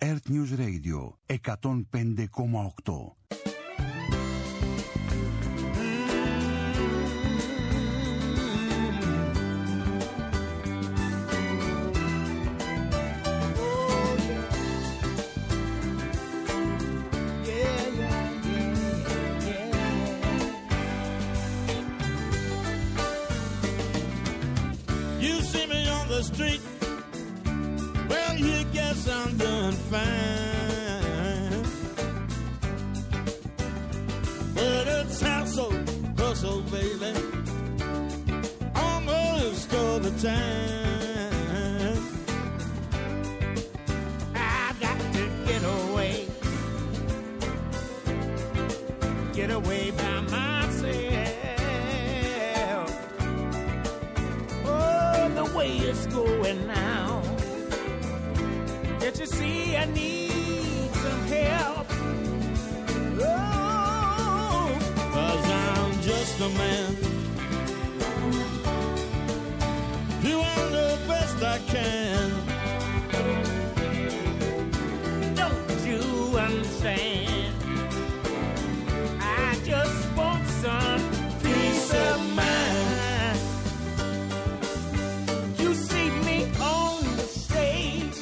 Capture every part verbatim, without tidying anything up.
Earth News Radio εκατόν πέντε κόμμα οκτώ. Street, well, you guess I'm doing fine, but it's hustle, hustle, baby, almost all the time. I've got to get away, get away by myself. Oh, the way it's going now, can't you see I need some help? Oh, 'cause I'm just a man doing the best I can. Don't you understand? I just want some peace of mind. You see me on the stage,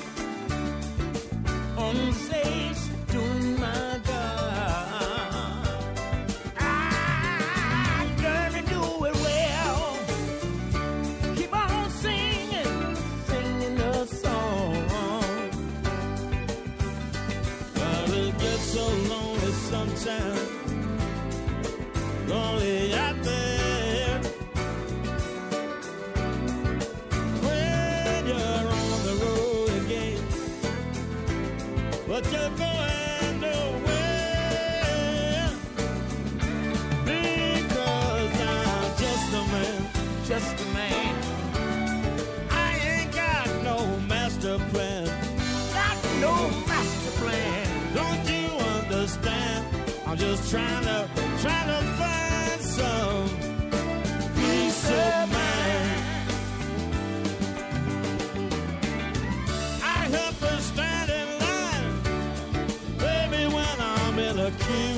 on the stage doing my job. I'm gonna do it well. Keep on singing, singing the song. But it gets so lonely sometimes, lonely out there. When you're on the road again, but you're going nowhere, because I'm just a man, just a man. I ain't got no master plan, got no master plan. Don't you understand? I'm just trying to, trying to find some peace of mind. I have to stand in line, baby, when I'm in a queue.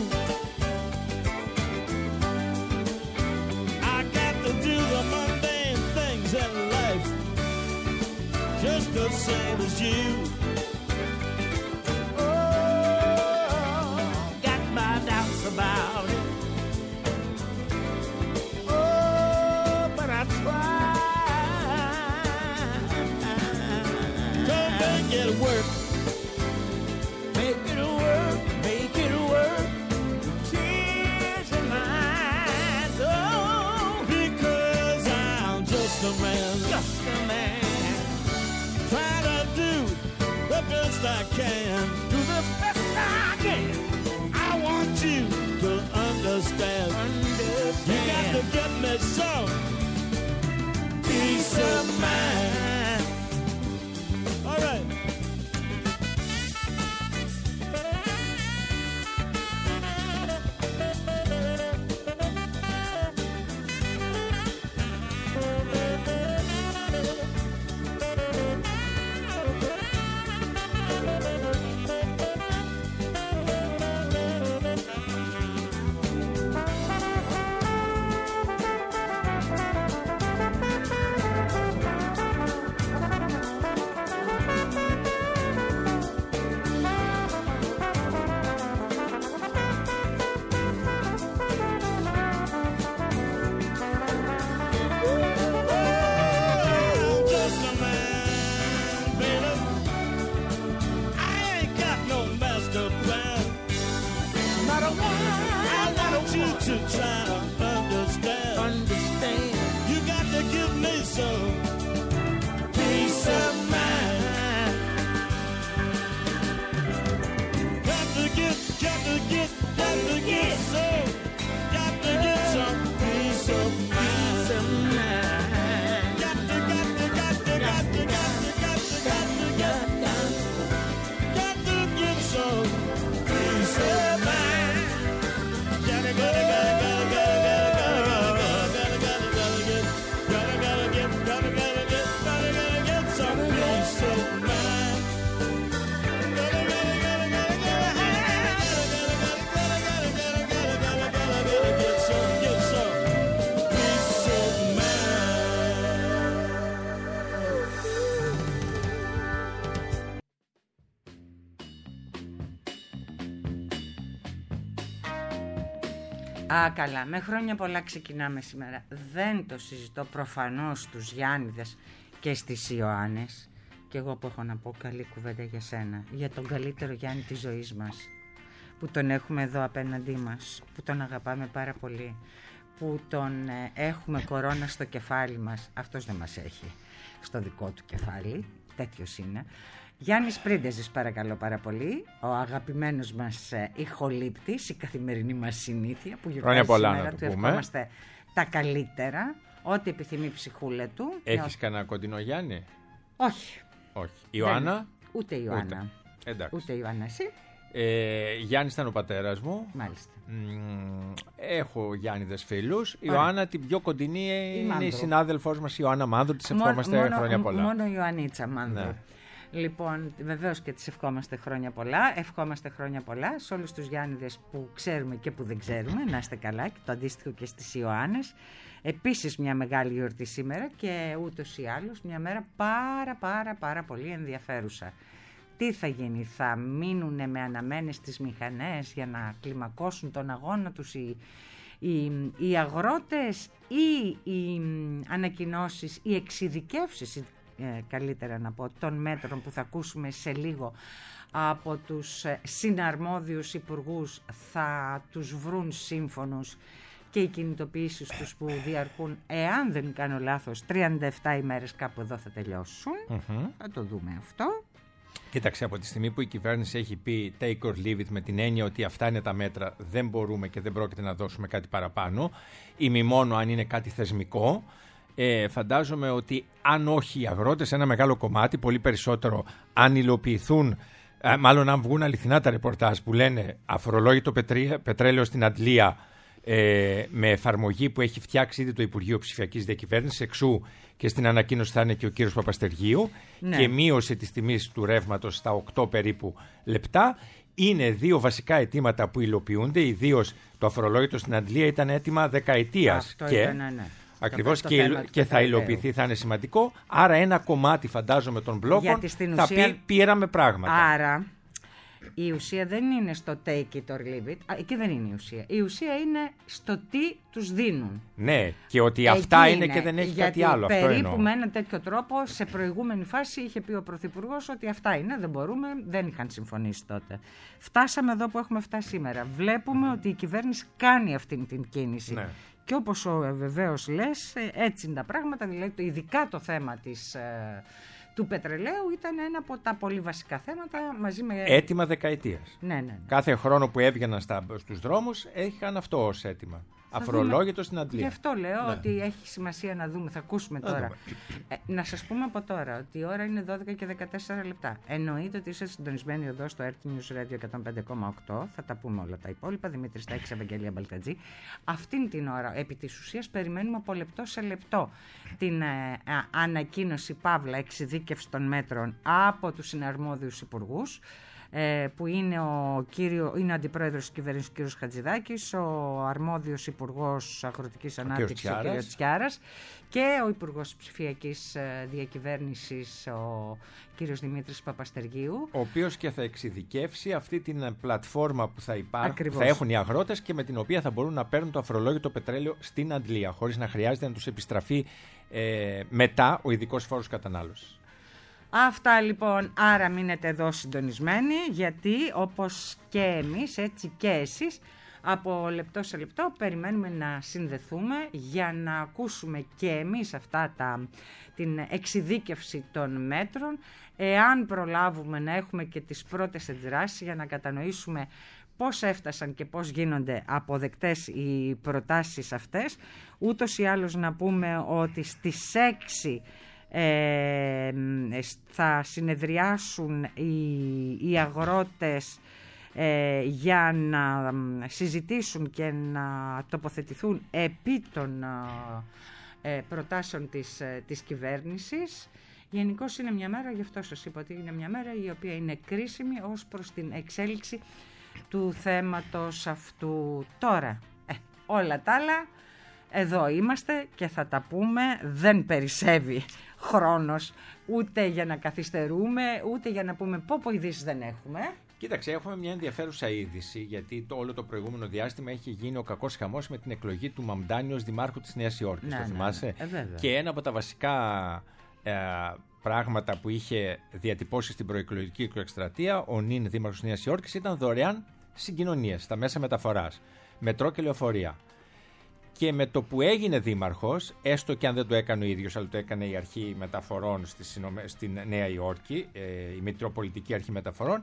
I got to do the mundane things in life, just the same as you. Oh, got my doubts about it. Oh, but I try. Don't make it work. Make it work, make it work. Tears in my eyes. Oh, because I'm just a man, just a man. Try to do the best I can, do the best I can. I want you to understand. Understand. You got to get me some peace of mind. All right. Α, καλά. Με χρόνια πολλά ξεκινάμε σήμερα. Δεν το συζητώ προφανώς στους Γιάννηδες και στις Ιωάννες. Και εγώ που έχω να πω καλή κουβέντα για σένα. Για τον καλύτερο Γιάννη της ζωής μας. Που τον έχουμε εδώ απέναντί μας. Που τον αγαπάμε πάρα πολύ. Που τον ε, έχουμε κορώνα στο κεφάλι μας. Αυτός δεν μας έχει στο δικό του κεφάλι. Τέτοιος είναι. Γιάννης Πρίντεζης, παρακαλώ πάρα πολύ. Ο αγαπημένος μας ε, ηχολήπτης, η καθημερινή μας συνήθεια που γιορτάζει σήμερα. Του ευχόμαστε τα καλύτερα. Ό,τι επιθυμεί η ψυχούλα του. Έχεις κανένα κοντινό Γιάννη? Όχι. Όχι. Ιωάννα? Δεν, ούτε Ιωάννα. Ούτε, εντάξει. Ούτε Ιωάννα, εσύ. Ε, Γιάννης ήταν ο πατέρας μου. Μάλιστα. Μ, έχω Γιάννηδες φίλους. Η Ιωάννα την πιο κοντινή η είναι Μάνδρου. η συνάδελφός μας η Ιωάννα Μάνδρου. Της ευχόμαστε μόνο, χρόνια πολλά. Μόνο η Ιωαννίτσα Μάνδρου. Ναι. Λοιπόν, βεβαίως και τις ευχόμαστε χρόνια πολλά. Ευχόμαστε χρόνια πολλά σε όλους τους Γιάννηδες που ξέρουμε και που δεν ξέρουμε. Να είστε καλά, και το αντίστοιχο και στις Ιωάννες. Επίσης μια μεγάλη γιορτή σήμερα και ούτως ή άλλως μια μέρα πάρα πάρα πάρα πολύ ενδιαφέρουσα. Τι θα γίνει, θα μείνουν με αναμένες τις μηχανές για να κλιμακώσουν τον αγώνα τους οι, οι, οι αγρότες ή οι ανακοινώσεις, οι εξειδικεύσεις, ε, καλύτερα να πω, των μέτρων που θα ακούσουμε σε λίγο από τους συναρμόδιους υπουργούς, θα τους βρουν σύμφωνους και οι κινητοποιήσεις τους που διαρκούν, εάν δεν κάνω λάθος, τριάντα επτά ημέρες κάπου εδώ θα τελειώσουν. Mm-hmm. Θα το δούμε αυτό. Κοίταξε, από τη στιγμή που η κυβέρνηση έχει πει take or leave it, με την έννοια ότι αυτά είναι τα μέτρα, δεν μπορούμε και δεν πρόκειται να δώσουμε κάτι παραπάνω, ή μη μόνο αν είναι κάτι θεσμικό, ε, φαντάζομαι ότι αν όχι οι αγρότες, ένα μεγάλο κομμάτι, πολύ περισσότερο, αν υλοποιηθούν, ε, μάλλον αν βγουν αληθινά τα ρεπορτάζ που λένε αφορολόγητο πετρί, πετρέλαιο στην Αντλία, Ε, με εφαρμογή που έχει φτιάξει ήδη το Υπουργείο Ψηφιακής Διακυβέρνησης, εξού και στην ανακοίνωση θα είναι και ο κύριος Παπαστεργίου, ναι, και μείωση της τιμής του ρεύματος στα οκτώ περίπου λεπτά. Είναι δύο βασικά αιτήματα που υλοποιούνται, ιδίως το αφορολόγητο στην Αντλία ήταν έτοιμα δεκαετίας. Αυτό και ήταν, ναι. Ακριβώς, και, και θα υλοποιηθεί, θα είναι σημαντικό. Άρα ένα κομμάτι, φαντάζομαι, των μπλόκων θα ουσία... πει πήραμε πράγματα. Άρα η ουσία δεν είναι στο take it or leave it. Α, εκεί δεν είναι η ουσία. Η ουσία είναι στο τι τους δίνουν. Ναι, και ότι εκεί αυτά είναι, είναι και δεν έχει γιατί κάτι άλλο. Περίπου αυτό εννοώ. Με έναν τέτοιο τρόπο, σε προηγούμενη φάση είχε πει ο Πρωθυπουργός ότι αυτά είναι, δεν μπορούμε, δεν είχαν συμφωνήσει τότε. Φτάσαμε εδώ που έχουμε φτάσει σήμερα. Βλέπουμε mm. ότι η κυβέρνηση κάνει αυτή την κίνηση. Ναι. Και όπως βεβαίως λες, έτσι είναι τα πράγματα, δηλαδή ειδικά το θέμα της... του πετρελαίου ήταν ένα από τα πολύ βασικά θέματα μαζί με... Έτοιμα δεκαετίας. Ναι, ναι, ναι. Κάθε χρόνο που έβγαιναν στα, στους δρόμους είχαν αυτό ως έτοιμα. Αφορολόγητο στην Αντλία. Γι' αυτό λέω, ναι, ότι έχει σημασία να δούμε, θα ακούσουμε να τώρα. Ε, να σας πούμε από τώρα ότι η ώρα είναι δώδεκα και δεκατέσσερα λεπτά. Εννοείται ότι είστε συντονισμένοι εδώ στο Earth News Radio εκατόν πέντε κόμμα οκτώ. Θα τα πούμε όλα τα υπόλοιπα. Δημήτρης Στάκης, Ευαγγελία Μπαλτατζή. Αυτήν την ώρα, επί της ουσίας, περιμένουμε από λεπτό σε λεπτό την ε, α, ανακοίνωση παύλα εξειδίκευση των μέτρων από τους συναρμόδιους υπουργούς, που είναι ο, κύριο, είναι ο αντιπρόεδρος της κυβέρνησης ο κ. Χατζηδάκης, ο αρμόδιος υπουργός αγροτικής ανάπτυξης ο κ. Τσιάρας και ο υπουργός ψηφιακής διακυβέρνησης ο κ. Δημήτρης Παπαστεργίου, ο οποίος και θα εξειδικεύσει αυτή την πλατφόρμα που θα υπάρχει, θα έχουν οι αγρότες και με την οποία θα μπορούν να παίρνουν το αφορολόγητο πετρέλαιο στην Αντλία, χωρίς να χρειάζεται να τους επιστραφεί ε, μετά ο ειδικός φόρος κατανάλωσης. Αυτά λοιπόν, άρα μείνετε εδώ συντονισμένοι, γιατί όπως και εμείς, έτσι και εσείς, από λεπτό σε λεπτό περιμένουμε να συνδεθούμε για να ακούσουμε και εμείς αυτά τα, την εξειδίκευση των μέτρων, εάν προλάβουμε να έχουμε και τις πρώτες αντιδράσεις για να κατανοήσουμε πώς έφτασαν και πώς γίνονται αποδεκτές οι προτάσεις αυτές. Ούτως ή άλλως να πούμε ότι στις έξι Ε, θα συνεδριάσουν οι, οι αγρότες ε, για να συζητήσουν και να τοποθετηθούν επί των ε, προτάσεων της, της κυβέρνησης. Γενικώς είναι μια μέρα, γι' αυτό σας είπα ότι είναι μια μέρα η οποία είναι κρίσιμη ως προς την εξέλιξη του θέματος αυτού. Τώρα, ε, όλα τα άλλα, εδώ είμαστε και θα τα πούμε, δεν περισσεύει χρόνος ούτε για να καθυστερούμε, ούτε για να πούμε πω πω ειδήσεις δεν έχουμε. Κοίταξε, έχουμε μια ενδιαφέρουσα είδηση, γιατί το όλο το προηγούμενο διάστημα έχει γίνει ο κακός χαμός με την εκλογή του Μαμντάνη ως δημάρχου της Νέας Υόρκης. Ναι, το ναι, θυμάσαι? ναι. Ε, και ένα από τα βασικά ε, πράγματα που είχε διατυπώσει στην προεκλογική του εκστρατεία ο νυν δήμαρχος της Νέας Υόρκης ήταν δωρεάν συγκοινωνίες στα μέσα μεταφοράς, μετρό και λεωφορεία. Και με το που έγινε δήμαρχος, έστω και αν δεν το έκανε ο ίδιος, αλλά το έκανε η αρχή μεταφορών στην Νέα Υόρκη, η Μητροπολιτική Αρχή Μεταφορών,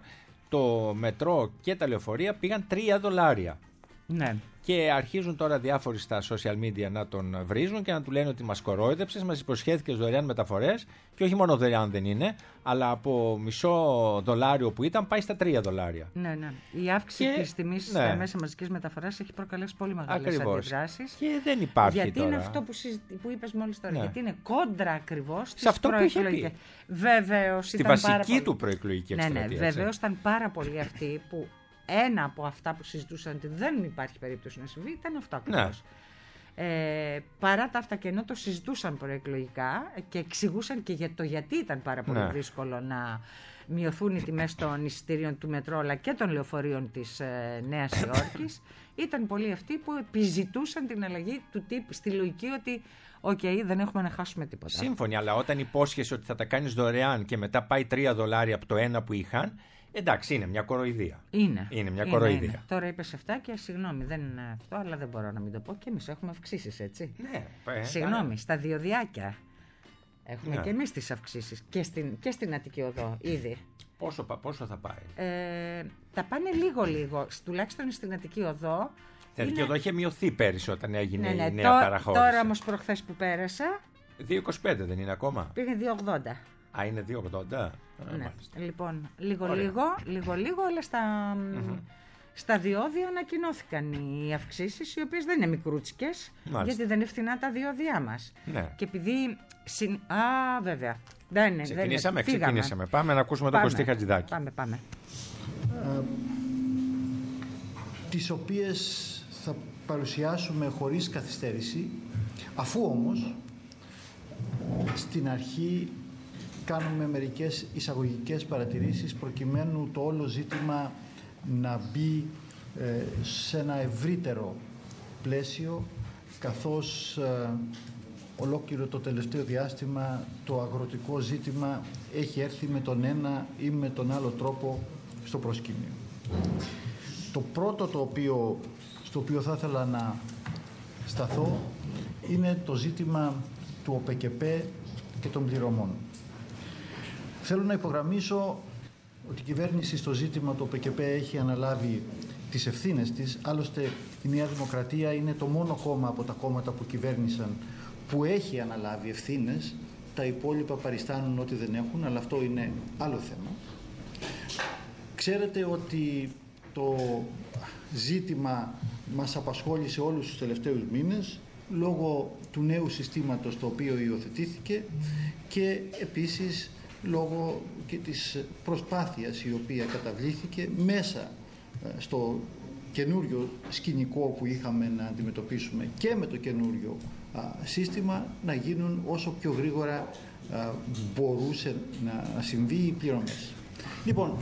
το μετρό και τα λεωφορεία πήγαν τρία δολάρια. Ναι. Και αρχίζουν τώρα διάφοροι στα social media να τον βρίζουν και να του λένε ότι μας κορόιδεψες, μας υποσχέθηκες δωρεάν μεταφορές και όχι μόνο δωρεάν δεν είναι, αλλά από μισό δολάριο που ήταν πάει στα τρία δολάρια. Ναι, ναι. Η αύξηση και, της τιμής ναι. στα μέσα μαζικής μεταφοράς έχει προκαλέσει πολύ μεγάλες αντιδράσεις. Και δεν υπάρχει γιατί τώρα. Είναι αυτό που, συζη... που είπες μόλις τώρα. Ναι. Γιατί είναι κόντρα ακριβώς σε αυτό που είχε πει. Βεβαίως, στη ήταν βασική πάρα πολύ... του προεκλογική εκστρατεία. Ναι, ναι, βεβαίως ήταν πάρα πολλοί αυτοί που ένα από αυτά που συζητούσαν ότι δεν υπάρχει περίπτωση να συμβεί ήταν αυτό ακριβώς. Ναι. Ε, παρά τα αυτά και ενώ το συζητούσαν προεκλογικά και εξηγούσαν και για το γιατί ήταν πάρα πολύ ναι. δύσκολο να μειωθούν οι τιμές των εισιτήριων του μετρό αλλά και των λεωφορείων της ε, Νέας Υόρκης, ήταν πολλοί αυτοί που επιζητούσαν την αλλαγή του τύπου στη λογική ότι οκ, okay, δεν έχουμε να χάσουμε τίποτα. Σύμφωνοι, αλλά όταν υπόσχεσαι ότι θα τα κάνεις δωρεάν και μετά πάει τρία δολάρια από το ένα που είχαν, εντάξει, είναι μια κοροϊδία. Είναι. Είναι μια είναι, κοροϊδία. Είναι. Τώρα είπες αυτά και συγγνώμη, δεν είναι αυτό, αλλά δεν μπορώ να μην το πω. Και εμείς έχουμε αυξήσεις, έτσι. Ναι, ε, συγγνώμη, ε, στα διοδιάκια έχουμε ναι. και εμείς τις αυξήσεις. Και στην, και στην Αττική Οδό, ήδη. Πόσο, πόσο θα πάει? Ε, τα πάνε λίγο-λίγο, τουλάχιστον στην Αττική Οδό. Η Αττική Οδό είχε μειωθεί πέρυσι όταν έγινε ναι, ναι, η νέα τό, παραχώρηση. Τώρα όμως προχθές που πέρασα. δύο είκοσι πέντε δεν είναι ακόμα? Πήγε δύο ογδόντα. Α, είναι δύο ογδόντα. Ναι. Λοιπόν, λίγο-λίγο, λίγο-λίγο, αλλά στα, mm-hmm. στα διόδια ανακοινώθηκαν οι αυξήσεις, οι οποίες δεν είναι μικρούτσικες, μάλιστα. γιατί δεν είναι φθηνά τα διόδια μας. Ναι. Και επειδή. Συν... Α, βέβαια. Δεν είναι, ξεκινήσαμε, δεν είναι. ξεκινήσαμε. Πάμε να ακούσουμε τον Κωστή Χατζηδάκη. Πάμε, πάμε. Ε, τις οποίες θα παρουσιάσουμε χωρίς καθυστέρηση, αφού όμως στην αρχή κάνουμε μερικές εισαγωγικές παρατηρήσεις προκειμένου το όλο ζήτημα να μπει ε, σε ένα ευρύτερο πλαίσιο, καθώς ε, ολόκληρο το τελευταίο διάστημα το αγροτικό ζήτημα έχει έρθει με τον ένα ή με τον άλλο τρόπο στο προσκήνιο. Το πρώτο το οποίο, στο οποίο θα ήθελα να σταθώ είναι το ζήτημα του ΟΠΕΚΕΠΕ και των πληρωμών. Θέλω να υπογραμμίσω ότι η κυβέρνηση στο ζήτημα του ΟΠΕΚΕΠΕ έχει αναλάβει τις ευθύνες της. Άλλωστε η Νέα Δημοκρατία είναι το μόνο κόμμα από τα κόμματα που κυβέρνησαν που έχει αναλάβει ευθύνες. Τα υπόλοιπα παριστάνουν ότι δεν έχουν, αλλά αυτό είναι άλλο θέμα. Ξέρετε ότι το ζήτημα μας απασχόλησε όλους τους τελευταίους μήνες λόγω του νέου συστήματος το οποίο υιοθετήθηκε και επίσης λόγω και της προσπάθειας η οποία καταβλήθηκε μέσα στο καινούριο σκηνικό που είχαμε να αντιμετωπίσουμε και με το καινούριο α, σύστημα να γίνουν όσο πιο γρήγορα α, μπορούσε να συμβεί οι πληρωμές. Λοιπόν,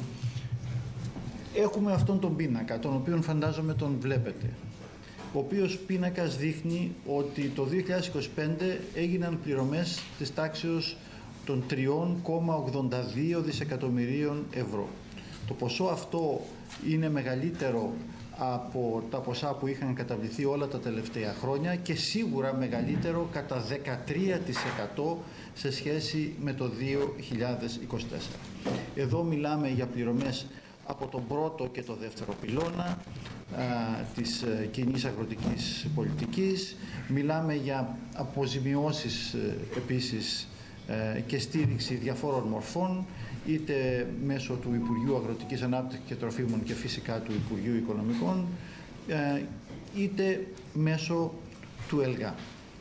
έχουμε αυτόν τον πίνακα, τον οποίο φαντάζομαι τον βλέπετε, ο οποίος πίνακας δείχνει ότι το δύο χιλιάδες είκοσι πέντε έγιναν πληρωμές της τάξεως των τρία κόμμα ογδόντα δύο δισεκατομμυρίων ευρώ. Το ποσό αυτό είναι μεγαλύτερο από τα ποσά που είχαν καταβληθεί όλα τα τελευταία χρόνια και σίγουρα μεγαλύτερο κατά δεκατρία τοις εκατό σε σχέση με το δύο χιλιάδες είκοσι τέσσερα. Εδώ μιλάμε για πληρωμές από τον πρώτο και το δεύτερο πυλώνα α, της ε, κοινής αγροτικής πολιτικής. Μιλάμε για αποζημιώσεις ε, επίσης ε, και στήριξη διαφόρων μορφών, είτε μέσω του Υπουργείου Αγροτικής Ανάπτυξης και Τροφίμων και φυσικά του Υπουργείου Οικονομικών, ε, είτε μέσω του ΕΛΓΑ.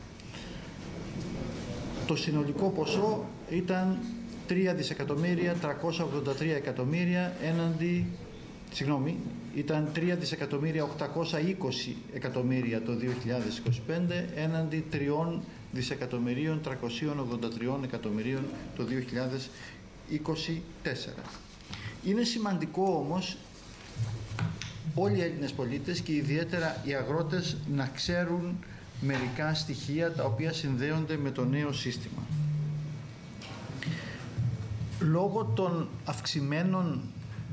Το συνολικό ποσό ήταν τρία δισεκατομμύρια τριακόσια ογδόντα τρία εκατομμύρια έναντι, συγγνώμη, ήταν τρία δισεκατομμύρια οκτακόσια είκοσι εκατομμύρια το δύο χιλιάδες είκοσι πέντε έναντι τρία δισεκατομμυρίων τριακόσια ογδόντα τρία εκατομμυρίων το δύο χιλιάδες είκοσι τέσσερα. Είναι σημαντικό όμως όλοι οι Έλληνες πολίτες και ιδιαίτερα οι αγρότες να ξέρουν μερικά στοιχεία τα οποία συνδέονται με το νέο σύστημα. Λόγω των αυξημένων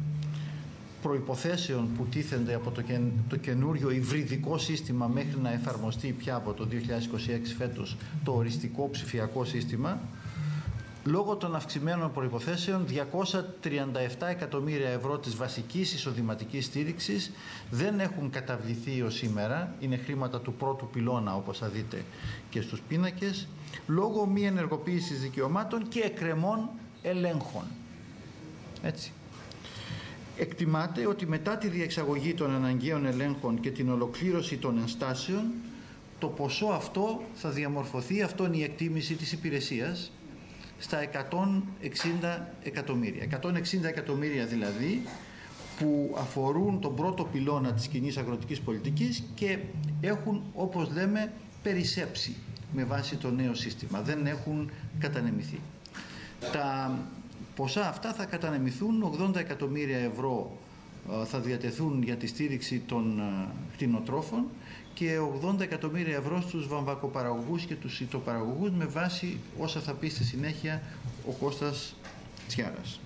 προϋποθέσεων που τίθενται από το, κεν, το καινούριο υβριδικό σύστημα μέχρι να εφαρμοστεί πια από το δύο χιλιάδες είκοσι έξι φέτος το οριστικό ψηφιακό σύστημα, λόγω των αυξημένων προϋποθέσεων διακόσια τριάντα επτά εκατομμύρια ευρώ της βασικής εισοδηματικής στήριξης δεν έχουν καταβληθεί ως σήμερα, είναι χρήματα του πρώτου πυλώνα όπως θα δείτε και στους πίνακες, λόγω μη ενεργοποίησης δικαιωμάτων και εκκρεμών ελέγχων. Έτσι. Εκτιμάται ότι μετά τη διεξαγωγή των αναγκαίων ελέγχων και την ολοκλήρωση των ενστάσεων, το ποσό αυτό θα διαμορφωθεί, αυτό είναι η εκτίμηση της υπηρεσίας, στα εκατόν εξήντα εκατομμύρια. εκατόν εξήντα εκατομμύρια δηλαδή που αφορούν τον πρώτο πυλώνα της κοινής αγροτικής πολιτικής και έχουν, όπως λέμε, περισσέψει με βάση το νέο σύστημα. Δεν έχουν κατανεμηθεί. Τα ποσά αυτά θα κατανεμηθούν, ογδόντα εκατομμύρια ευρώ θα διατεθούν για τη στήριξη των κτηνοτρόφων και ογδόντα εκατομμύρια ευρώ στους βαμβακοπαραγωγούς και τους ητοπαραγωγούς με βάση όσα θα πει στη συνέχεια ο Κώστας Τσιάρας.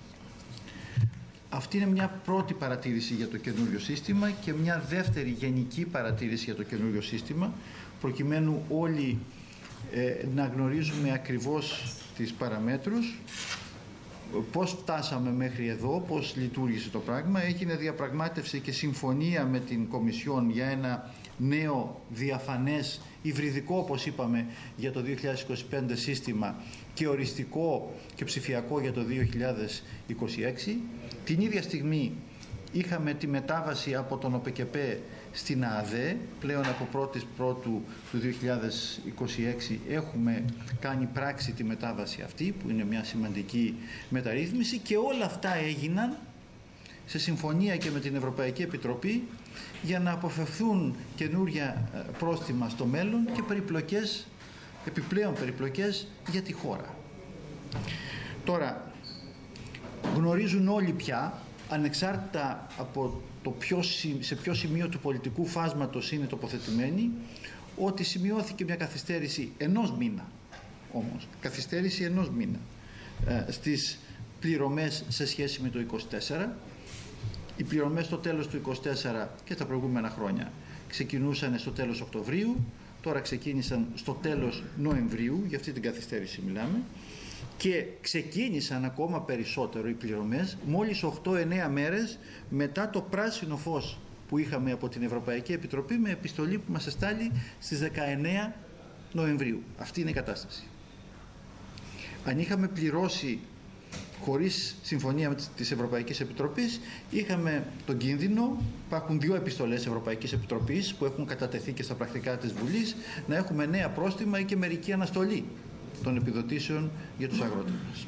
Αυτή είναι μια πρώτη παρατήρηση για το καινούριο σύστημα και μια δεύτερη γενική παρατήρηση για το καινούριο σύστημα, προκειμένου όλοι ε, να γνωρίζουμε ακριβώς τις παραμέτρους, πώς φτάσαμε μέχρι εδώ, πώς λειτουργήσε το πράγμα. Έγινε διαπραγμάτευση και συμφωνία με την Κομισιόν για ένα νέο διαφανές υβριδικό, όπως είπαμε, για το δύο χιλιάδες είκοσι πέντε σύστημα και οριστικό και ψηφιακό για το δύο χιλιάδες είκοσι έξι. Την ίδια στιγμή είχαμε τη μετάβαση από τον ΟΠΕΚΕΠΕ στην ΑΑΔΕ. Πλέον από πρώτης πρώτου του δύο χιλιάδες είκοσι έξι έχουμε κάνει πράξη τη μετάβαση αυτή, που είναι μια σημαντική μεταρρύθμιση, και όλα αυτά έγιναν σε συμφωνία και με την Ευρωπαϊκή Επιτροπή για να αποφευθούν καινούρια πρόστιμα στο μέλλον και περιπλοκές, επιπλέον περιπλοκές για τη χώρα. Τώρα, γνωρίζουν όλοι πια, ανεξάρτητα από το ποιο, σε ποιο σημείο του πολιτικού φάσματος είναι τοποθετημένοι, ότι σημειώθηκε μια καθυστέρηση ενός μήνα, όμως, καθυστέρηση ενός μήνα ε, στις πληρωμές σε σχέση με το είκοσι τέσσερα. Οι πληρωμές στο τέλος του είκοσι τέσσερα και τα προηγούμενα χρόνια ξεκινούσαν στο τέλος Οκτωβρίου, τώρα ξεκίνησαν στο τέλος Νοεμβρίου, για αυτή την καθυστέρηση μιλάμε, και ξεκίνησαν ακόμα περισσότερο οι πληρωμές μόλις οκτώ εννέα μέρες μετά το πράσινο φως που είχαμε από την Ευρωπαϊκή Επιτροπή με επιστολή που μας εστάλει στις δεκαεννέα Νοεμβρίου. Αυτή είναι η κατάσταση. Αν είχαμε πληρώσει χωρίς συμφωνία της Ευρωπαϊκής Επιτροπής, είχαμε τον κίνδυνο, υπάρχουν δύο επιστολές Ευρωπαϊκής Επιτροπής που έχουν κατατεθεί και στα πρακτικά της Βουλής, να έχουμε νέα πρόστιμα ή και μερική αναστολή των επιδοτήσεων για τους αγρότες μας.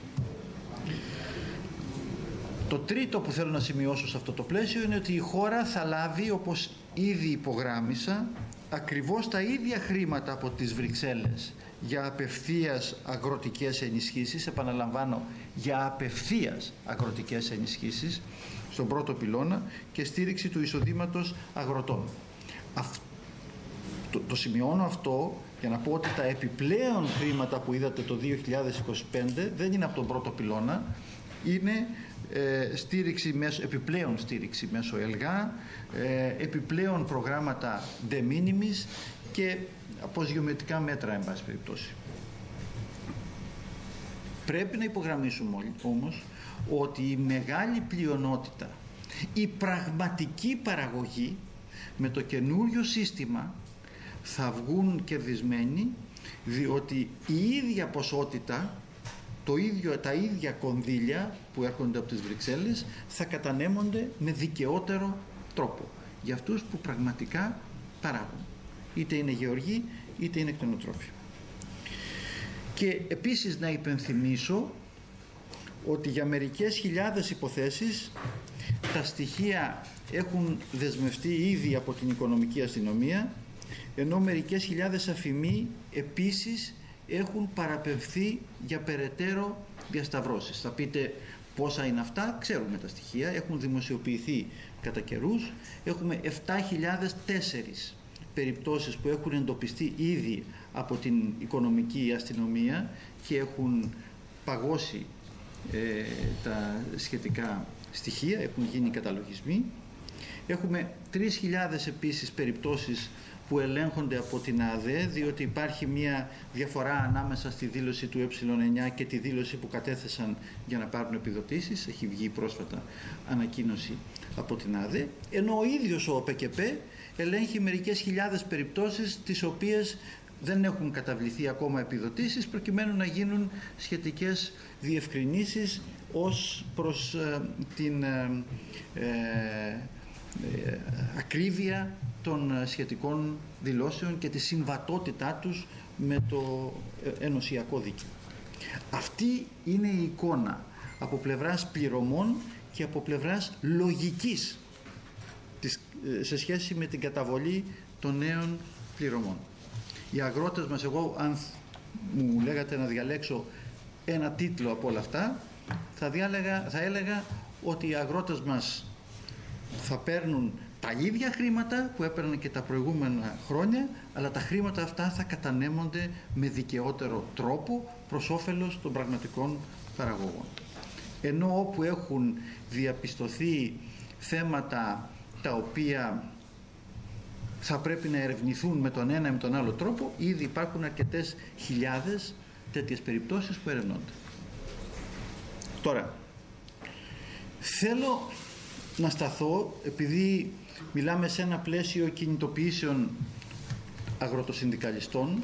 Το τρίτο που θέλω να σημειώσω σε αυτό το πλαίσιο είναι ότι η χώρα θα λάβει, όπως ήδη υπογράμμισα, ακριβώς τα ίδια χρήματα από τις Βρυξέλλες για απευθείας αγροτικές ενισχύσεις, επαναλαμβάνω, για απευθείας αγροτικές ενισχύσεις στον πρώτο πυλώνα και στήριξη του εισοδήματος αγροτών. Αυτό, το, το σημειώνω αυτό για να πω ότι τα επιπλέον χρήματα που είδατε το δύο χιλιάδες είκοσι πέντε δεν είναι από τον πρώτο πυλώνα, είναι ε, στήριξη μέσω, επιπλέον στήριξη μέσω ΕΛΓΑ, ε, επιπλέον προγράμματα de minimis και αποζυγιομετρικά μέτρα, εν πάση περιπτώσει. Πρέπει να υπογραμμίσουμε όλοι όμως ότι η μεγάλη πλειονότητα, η πραγματική παραγωγή με το καινούριο σύστημα θα βγουν κερδισμένοι, διότι η ίδια ποσότητα, το ίδιο, τα ίδια κονδύλια που έρχονται από τις Βρυξέλλες θα κατανέμονται με δικαιότερο τρόπο για αυτούς που πραγματικά παράγουν, είτε είναι γεωργοί είτε είναι κτηνοτρόφοι. Και επίσης να υπενθυμίσω ότι για μερικές χιλιάδες υποθέσεις τα στοιχεία έχουν δεσμευτεί ήδη από την οικονομική αστυνομία, ενώ μερικές χιλιάδες αφημοί επίσης έχουν παραπευθεί για περαιτέρω διασταυρώσεις. Θα πείτε πόσα είναι αυτά, ξέρουμε τα στοιχεία, έχουν δημοσιοποιηθεί κατά καιρούς. Έχουμε επτά χιλιάδες τέσσερις περιπτώσεις που έχουν εντοπιστεί ήδη από την οικονομική αστυνομία και έχουν παγώσει ε, τα σχετικά στοιχεία, έχουν γίνει καταλογισμοί. Έχουμε τρεις χιλιάδες επίσης περιπτώσεις που ελέγχονται από την ΑΔΕ, διότι υπάρχει μια διαφορά ανάμεσα στη δήλωση του ε εννιά και τη δήλωση που κατέθεσαν για να πάρουν επιδοτήσεις. Έχει βγει πρόσφατα ανακοίνωση από την ΑΔΕ, ενώ ο ίδιος ο ΟΠΚΠ ελέγχει μερικές χιλιάδες περιπτώσεις τις οποίες δεν έχουν καταβληθεί ακόμα επιδοτήσεις, προκειμένου να γίνουν σχετικές διευκρινήσεις ως προς ε, την ε, ε, ε, ακρίβεια των σχετικών δηλώσεων και τη συμβατότητά τους με το ενωσιακό δίκαιο. Αυτή είναι η εικόνα από πλευράς πληρωμών και από πλευράς λογικής σε σχέση με την καταβολή των νέων πληρωμών. Οι αγρότες μας, εγώ αν μου λέγατε να διαλέξω ένα τίτλο από όλα αυτά, θα, διάλεγα, θα έλεγα ότι οι αγρότες μας θα παίρνουν τα ίδια χρήματα που έπαιρναν και τα προηγούμενα χρόνια, αλλά τα χρήματα αυτά θα κατανέμονται με δικαιότερο τρόπο προς όφελος των πραγματικών παραγωγών. Ενώ όπου έχουν διαπιστωθεί θέματα τα οποία θα πρέπει να ερευνηθούν με τον ένα ή με τον άλλο τρόπο, ήδη υπάρχουν αρκετές χιλιάδες τέτοιες περιπτώσεις που ερευνώνται. Τώρα, θέλω να σταθώ, επειδή μιλάμε σε ένα πλαίσιο κινητοποιήσεων αγροτοσυνδικαλιστών,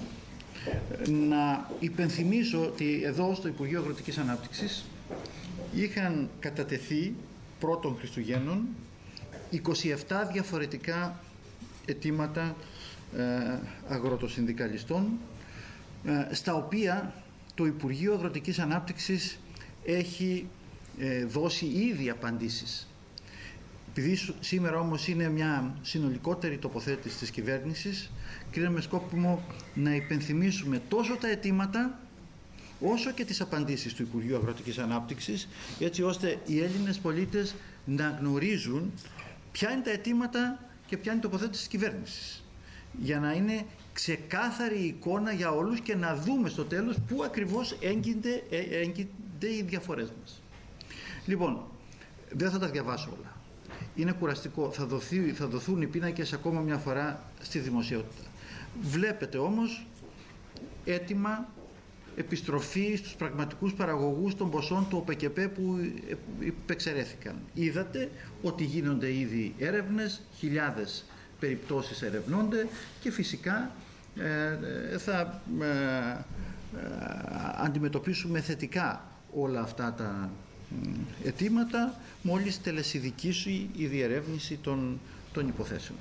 να υπενθυμίσω ότι εδώ στο Υπουργείο Αγροτικής Ανάπτυξης είχαν κατατεθεί πρώτων Χριστουγέννων είκοσι επτά διαφορετικά αιτήματα ε, αγροτοσυνδικαλιστών, ε, στα οποία το Υπουργείο Αγροτικής Ανάπτυξης έχει ε, δώσει ήδη απαντήσεις. Επειδή σήμερα όμως είναι μια συνολικότερη τοποθέτηση της κυβέρνησης, κρίναμε σκόπιμο να υπενθυμίσουμε τόσο τα αιτήματα όσο και τις απαντήσεις του Υπουργείου Αγροτικής Ανάπτυξης, έτσι ώστε οι Έλληνες πολίτες να γνωρίζουν ποια είναι τα αιτήματα και ποια είναι η τοποθέτηση της κυβέρνησης, για να είναι ξεκάθαρη η εικόνα για όλους και να δούμε στο τέλος πού ακριβώς έγκυνται, έγκυνται οι διαφορές μας. Λοιπόν, δεν θα τα διαβάσω όλα. Είναι κουραστικό, θα, δοθεί, θα δοθούν οι πίνακες ακόμα μια φορά στη δημοσιότητα. Βλέπετε όμως έτοιμα επιστροφή στους πραγματικούς παραγωγούς των ποσών του ΟΠΚΠ που υπεξαιρέθηκαν. Είδατε ότι γίνονται ήδη έρευνες, χιλιάδες περιπτώσεις ερευνώνται και φυσικά ε, θα ε, ε, αντιμετωπίσουμε θετικά όλα αυτά τα αιτήματα μόλις τελεσιδικήσει η διερεύνηση των, των υποθέσεων.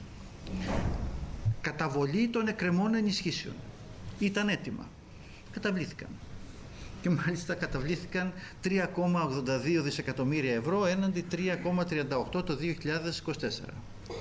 Καταβολή των εκκρεμών ενισχύσεων. Ήταν έτοιμα. Καταβλήθηκαν. Και μάλιστα καταβλήθηκαν τρία κόμμα ογδόντα δύο δισεκατομμύρια ευρώ έναντι τρία κόμμα τριάντα οκτώ το δύο χιλιάδες είκοσι τέσσερα.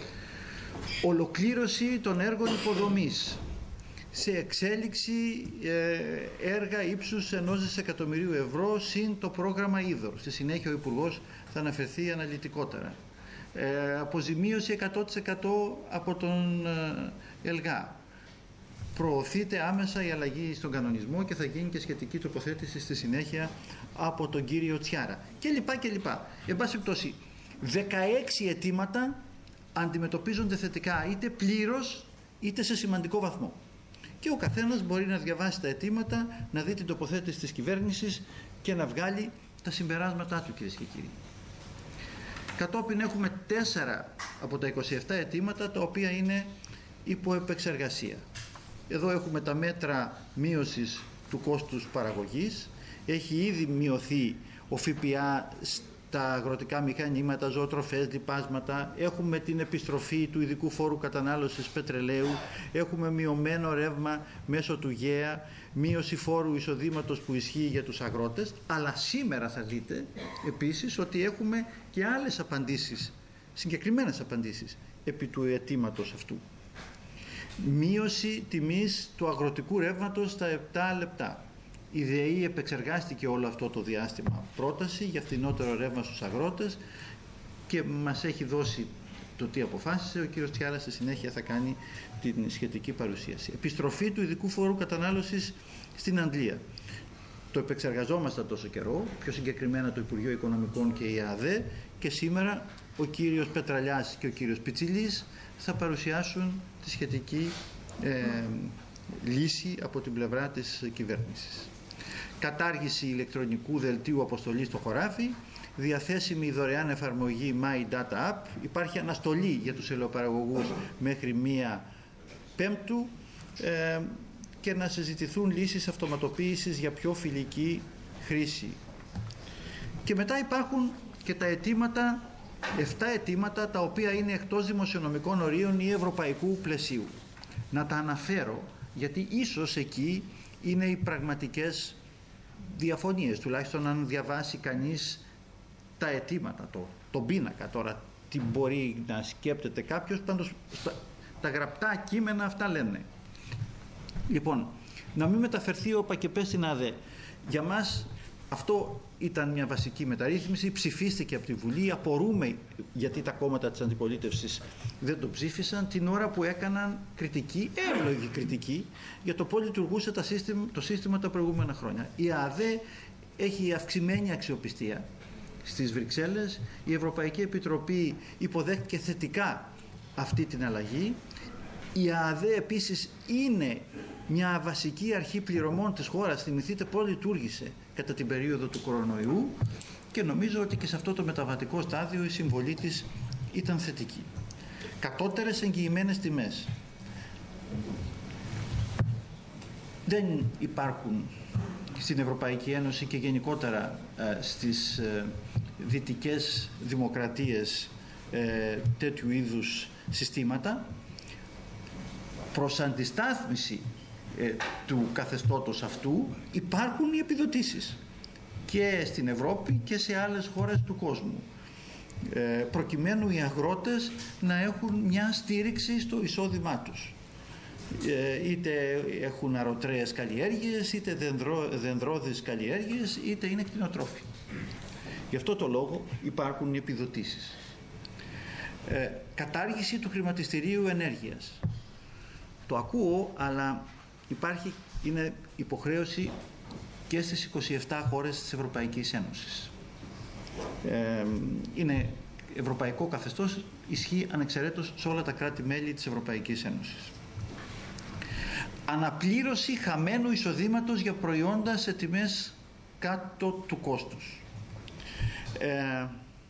Ολοκλήρωση των έργων υποδομής. Σε εξέλιξη ε, έργα ύψους ενός δισεκατομμυρίου ευρώ συν το πρόγραμμα Είδωρ. Στη συνέχεια ο Υπουργός θα αναφερθεί αναλυτικότερα. Ε, αποζημίωση εκατό τοις εκατό από τον ε, ΕΛΓΑ. Προωθείται άμεσα η αλλαγή στον κανονισμό και θα γίνει και σχετική τοποθέτηση στη συνέχεια από τον κύριο Τσιάρα. Και λοιπά και λοιπά. Εν πάση περιπτώσει, δεκαέξι αιτήματα αντιμετωπίζονται θετικά, είτε πλήρως είτε σε σημαντικό βαθμό. Και ο καθένας μπορεί να διαβάσει τα αιτήματα, να δει την τοποθέτηση της κυβέρνησης και να βγάλει τα συμπεράσματά του, κυρίες και κύριοι. Κατόπιν έχουμε τέσσερα από τα είκοσι επτά αιτήματα τα οποία είναι υπό επεξεργασία. Εδώ έχουμε τα μέτρα μείωσης του κόστους παραγωγής. Έχει ήδη μειωθεί ο ΦΠΑ στα αγροτικά μηχανήματα, ζωοτροφές, λιπάσματα. Έχουμε την επιστροφή του ειδικού φόρου κατανάλωσης πετρελαίου. Έχουμε μειωμένο ρεύμα μέσω του ΓΕΑ, μείωση φόρου εισοδήματος που ισχύει για τους αγρότες. Αλλά σήμερα θα δείτε επίσης ότι έχουμε και άλλες απαντήσεις, συγκεκριμένες απαντήσεις επί του αιτήματος αυτού. μείωση τιμής του αγροτικού ρεύματος στα επτά λεπτά. Η ΔΕΗ επεξεργάστηκε όλο αυτό το διάστημα πρόταση για φθηνότερο ρεύμα στους αγρότες και μας έχει δώσει το τι αποφάσισε. Ο κύριος Τσιάρας στη συνέχεια θα κάνει την σχετική παρουσίαση. Επιστροφή του ειδικού φόρου κατανάλωσης στην Αγγλία. Το επεξεργαζόμαστε τόσο καιρό, πιο συγκεκριμένα το Υπουργείο Οικονομικών και η ΑΔΕ, και σήμερα ο κύριος Πετραλιάς και ο κύριος Πιτσιλής θα παρουσιάσουν τη σχετική ε, λύση από την πλευρά της κυβέρνησης. Κατάργηση ηλεκτρονικού δελτίου αποστολής στο χωράφι, διαθέσιμη δωρεάν εφαρμογή My Data App, υπάρχει αναστολή για τους ελαιοπαραγωγούς μέχρι μία Πέμπτου ε, και να συζητηθούν λύσεις αυτοματοποίησης για πιο φιλική χρήση. Και μετά υπάρχουν και τα αιτήματα, εφτά αιτήματα τα οποία είναι εκτός δημοσιονομικών ορίων ή ευρωπαϊκού πλαισίου. Να τα αναφέρω γιατί ίσως εκεί είναι οι πραγματικές διαφωνίες, τουλάχιστον αν διαβάσει κανείς τα αιτήματα, το, τον πίνακα. Τώρα τι μπορεί να σκέπτεται κάποιος, πάντως στα, τα γραπτά κείμενα αυτά λένε. Λοιπόν, να μην μεταφερθεί ο ΠΑΚΕΠΕ στην ΑΔΕ. Για μας αυτό ήταν μια βασική μεταρρύθμιση, ψηφίστηκε από τη Βουλή, απορούμε γιατί τα κόμματα της αντιπολίτευσης δεν το ψήφισαν την ώρα που έκαναν κριτική, εύλογη κριτική, για το πώς λειτουργούσε το σύστημα, το σύστημα τα προηγούμενα χρόνια. Η ΑΔΕ έχει αυξημένη αξιοπιστία στις Βρυξέλλες, η Ευρωπαϊκή Επιτροπή υποδέχτηκε θετικά αυτή την αλλαγή. Η ΑΔΕ επίσης είναι μια βασική αρχή πληρωμών της χώρας. Θυμηθείτε πώς λειτουργήσε κατά την περίοδο του κορονοϊού και νομίζω ότι και σε αυτό το μεταβατικό στάδιο η συμβολή της ήταν θετική. Κατώτερες εγγυημένες τιμές. Δεν υπάρχουν στην Ευρωπαϊκή Ένωση και γενικότερα ε, στις ε, δυτικές δημοκρατίες ε, τέτοιου είδους συστήματα. Προς αντιστάθμιση ε, του καθεστώτος αυτού υπάρχουν οι επιδοτήσεις και στην Ευρώπη και σε άλλες χώρες του κόσμου, ε, προκειμένου οι αγρότες να έχουν μια στήριξη στο εισόδημά τους. Ε, είτε έχουν αρωτρέες καλλιέργειες, είτε δενδρό, δενδρώδεις καλλιέργειες, είτε είναι κτηνοτρόφοι. Γι' αυτό το λόγο υπάρχουν οι επιδοτήσεις. Ε, κατάργηση του χρηματιστηρίου ενέργειας. Το ακούω, αλλά υπάρχει, είναι υποχρέωση και στις είκοσι επτά χώρες της Ευρωπαϊκής Ένωσης. Ε, είναι ευρωπαϊκό καθεστώς, ισχύει ανεξαιρέτως σε όλα τα κράτη-μέλη της Ευρωπαϊκής Ένωσης. Αναπλήρωση χαμένου εισοδήματος για προϊόντα σε τιμές κάτω του κόστους. Ε,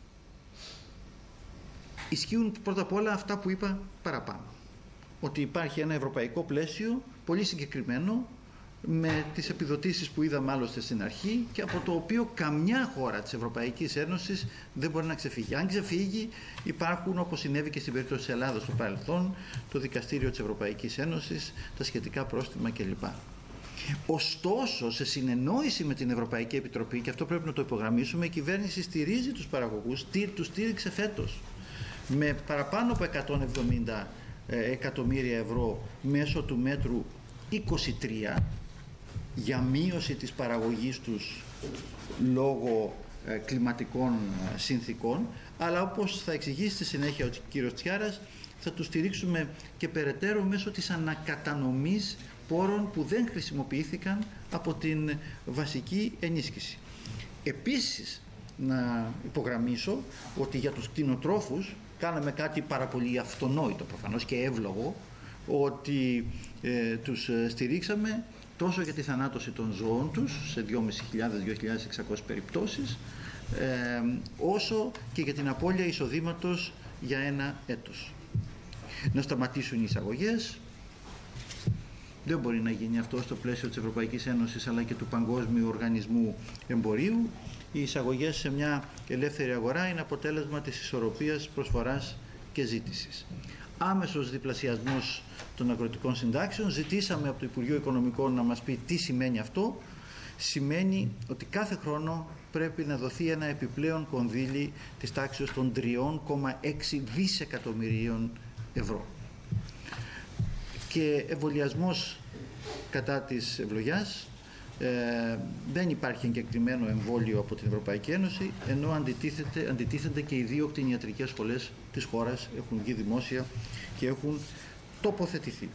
ισχύουν πρώτα απ' όλα αυτά που είπα παραπάνω. Ότι υπάρχει ένα ευρωπαϊκό πλαίσιο πολύ συγκεκριμένο με τις επιδοτήσεις που είδαμε άλλωστε στην αρχή και από το οποίο καμιά χώρα της Ευρωπαϊκής Ένωσης δεν μπορεί να ξεφύγει. Αν ξεφύγει υπάρχουν, όπως συνέβη και στην περίπτωση της Ελλάδας στο παρελθόν, το Δικαστήριο της Ευρωπαϊκής Ένωσης, τα σχετικά πρόστιμα κλπ. Ωστόσο, σε συνεννόηση με την Ευρωπαϊκή Επιτροπή, και αυτό πρέπει να το υπογραμμίσουμε, η κυβέρνηση στηρίζει τους παραγωγούς, τους στήριξε φέτος με παραπάνω από εκατόν εβδομήντα εκατομμύρια ευρώ μέσω του μέτρου είκοσι τρία για μείωση της παραγωγής τους λόγω ε, κλιματικών ε, συνθήκων, αλλά όπως θα εξηγήσει στη συνέχεια ο κύριος Τσιάρας, θα τους στηρίξουμε και περαιτέρω μέσω της ανακατανομής πόρων που δεν χρησιμοποιήθηκαν από την βασική ενίσχυση. Επίσης, να υπογραμμίσω ότι για τους κτηνοτρόφους κάναμε κάτι πάρα πολύ αυτονόητο προφανώς και εύλογο, ότι ε, τους στηρίξαμε τόσο για τη θανάτωση των ζώων τους σε δυόμισι χιλιάδες με δύο χιλιάδες εξακόσιες περιπτώσεις, ε, όσο και για την απώλεια εισοδήματος για ένα έτος. Να σταματήσουν οι εισαγωγές. Δεν μπορεί να γίνει αυτό στο πλαίσιο της Ευρωπαϊκής Ένωσης αλλά και του Παγκόσμιου Οργανισμού Εμπορίου. Οι εισαγωγές σε μια ελεύθερη αγορά είναι αποτέλεσμα της ισορροπίας προσφοράς και ζήτησης. Άμεσος διπλασιασμός των αγροτικών συντάξεων. Ζητήσαμε από το Υπουργείο Οικονομικών να μας πει τι σημαίνει αυτό. Σημαίνει ότι κάθε χρόνο πρέπει να δοθεί ένα επιπλέον κονδύλι της τάξης των τρία κόμμα έξι δισεκατομμυρίων ευρώ. και εμβολιασμός κατά της ευλογιάς. Ε, δεν υπάρχει εγκεκριμένο εμβόλιο από την Ευρωπαϊκή Ένωση, ενώ αντιτίθεται, αντιτίθενται και οι δύο κτηνιατρικές σχολές της χώρας, έχουν βγει δημόσια και έχουν τοποθετηθεί.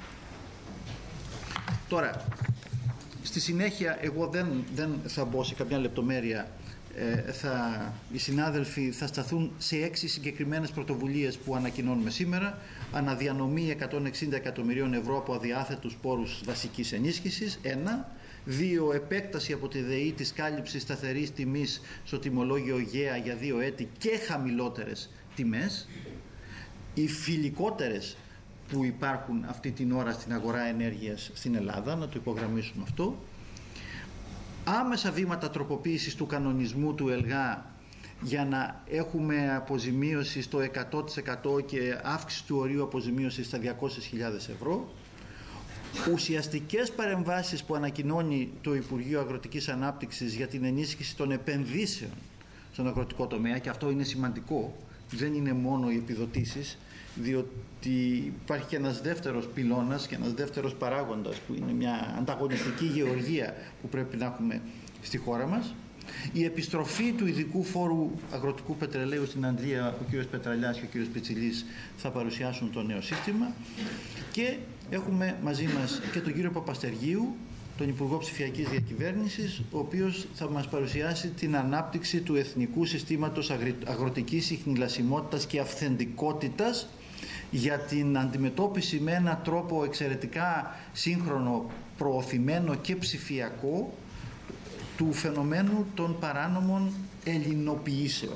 Τώρα, στη συνέχεια, εγώ δεν, δεν θα μπω σε καμιά λεπτομέρεια. Ε, θα, οι συνάδελφοι θα σταθούν σε έξι συγκεκριμένες πρωτοβουλίες που ανακοινώνουμε σήμερα. Αναδιανομή εκατόν εξήντα εκατομμυρίων ευρώ από αδιάθετους πόρους βασικής ενίσχυσης, ένα. Δύο, επέκταση από τη ΔΕΗ της κάλυψης σταθερής τιμής στο τιμολόγιο ΓΕΑ για δύο έτη και χαμηλότερες τιμές. Οι φιλικότερες που υπάρχουν αυτή την ώρα στην αγορά ενέργειας στην Ελλάδα, να το υπογραμμίσουμε αυτό. Άμεσα βήματα τροποποίησης του κανονισμού του ΕΛΓΑ για να έχουμε αποζημίωση στο εκατό τοις εκατό και αύξηση του ορίου αποζημίωσης στα διακόσιες χιλιάδες ευρώ. Ουσιαστικές παρεμβάσεις που ανακοινώνει το Υπουργείο Αγροτικής Ανάπτυξης για την ενίσχυση των επενδύσεων στον αγροτικό τομέα, και αυτό είναι σημαντικό, δεν είναι μόνο οι επιδοτήσεις, διότι υπάρχει και ένας δεύτερος πυλώνας και ένας δεύτερος παράγοντας που είναι μια ανταγωνιστική γεωργία που πρέπει να έχουμε στη χώρα μας. Η επιστροφή του ειδικού φόρου αγροτικού πετρελαίου στην Ανδρία, ο κ. Πετραλιάς και ο κ. Πιτσιλής θα παρουσιάσουν το νέο σύστημα, και έχουμε μαζί μας και τον κύριο Παπαστεργίου, τον Υπουργό Ψηφιακής Διακυβέρνησης, ο οποίος θα μας παρουσιάσει την ανάπτυξη του Εθνικού Συστήματος Αγροτικής Ιχνηλασιμότητας και Αυθεντικότητας για την αντιμετώπιση με έναν τρόπο εξαιρετικά σύγχρονο, προωθημένο και ψηφιακό του φαινομένου των παράνομων ελληνοποιήσεων.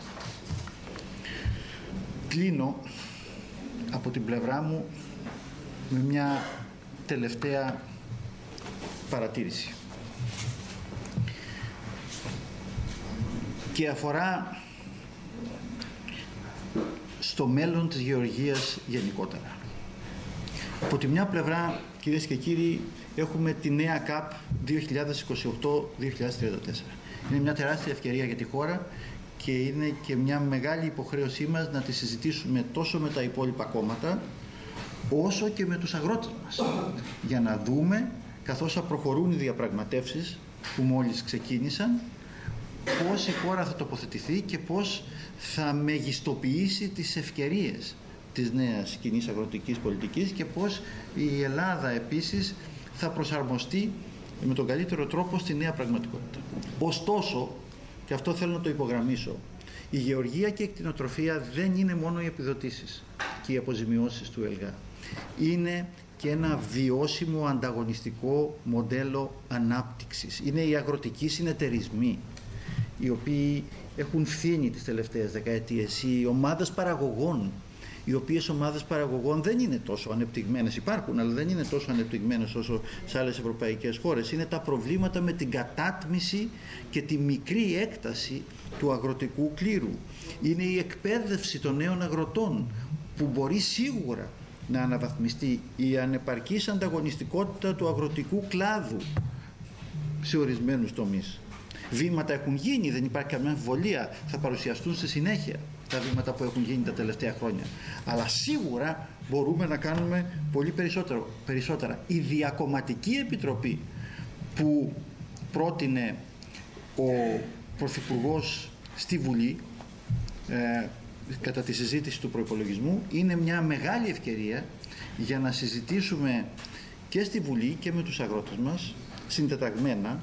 Κλείνω από την πλευρά μου με μια τελευταία παρατήρηση και αφορά στο μέλλον της γεωργίας γενικότερα. Από τη μια πλευρά, κυρίες και κύριοι, έχουμε τη νέα ΚΑΠ δύο χιλιάδες είκοσι οκτώ δύο χιλιάδες τριάντα τέσσερα. Είναι μια τεράστια ευκαιρία για τη χώρα και είναι και μια μεγάλη υποχρέωσή μας να τη συζητήσουμε τόσο με τα υπόλοιπα κόμματα όσο και με τους αγρότες μας, για να δούμε, καθώς θα προχωρούν οι διαπραγματεύσεις που μόλις ξεκίνησαν, πώς η χώρα θα τοποθετηθεί και πώς θα μεγιστοποιήσει τις ευκαιρίες της νέας κοινής αγροτικής πολιτικής και πώς η Ελλάδα επίσης θα προσαρμοστεί με τον καλύτερο τρόπο στη νέα πραγματικότητα. Ωστόσο, και αυτό θέλω να το υπογραμμίσω, η γεωργία και η κτηνοτροφία δεν είναι μόνο οι επιδοτήσεις και οι αποζημιώσεις του ΕΛΓΑ. Είναι και ένα βιώσιμο ανταγωνιστικό μοντέλο ανάπτυξης. Είναι οι αγροτικοί συνεταιρισμοί, οι οποίοι έχουν φθήνει τις τελευταίες δεκαετίες, οι ομάδες παραγωγών, οι οποίες ομάδες παραγωγών δεν είναι τόσο ανεπτυγμένες, υπάρχουν, αλλά δεν είναι τόσο ανεπτυγμένες όσο σε άλλες ευρωπαϊκές χώρες. Είναι τα προβλήματα με την κατάτμιση και τη μικρή έκταση του αγροτικού κλήρου. Είναι η εκπαίδευση των νέων αγροτών, που μπορεί σίγουρα να αναβαθμιστεί, η ανεπαρκής ανταγωνιστικότητα του αγροτικού κλάδου σε ορισμένους τομείς. Βήματα έχουν γίνει, δεν υπάρχει καμία αμφιβολία, θα παρουσιαστούν στη συνέχεια τα βήματα που έχουν γίνει τα τελευταία χρόνια. Αλλά σίγουρα μπορούμε να κάνουμε πολύ περισσότερο, περισσότερα. Η Διακομματική Επιτροπή που πρότεινε ο Πρωθυπουργός στη Βουλή ε, κατά τη συζήτηση του προϋπολογισμού είναι μια μεγάλη ευκαιρία για να συζητήσουμε και στη Βουλή και με τους αγρότες μας συντεταγμένα,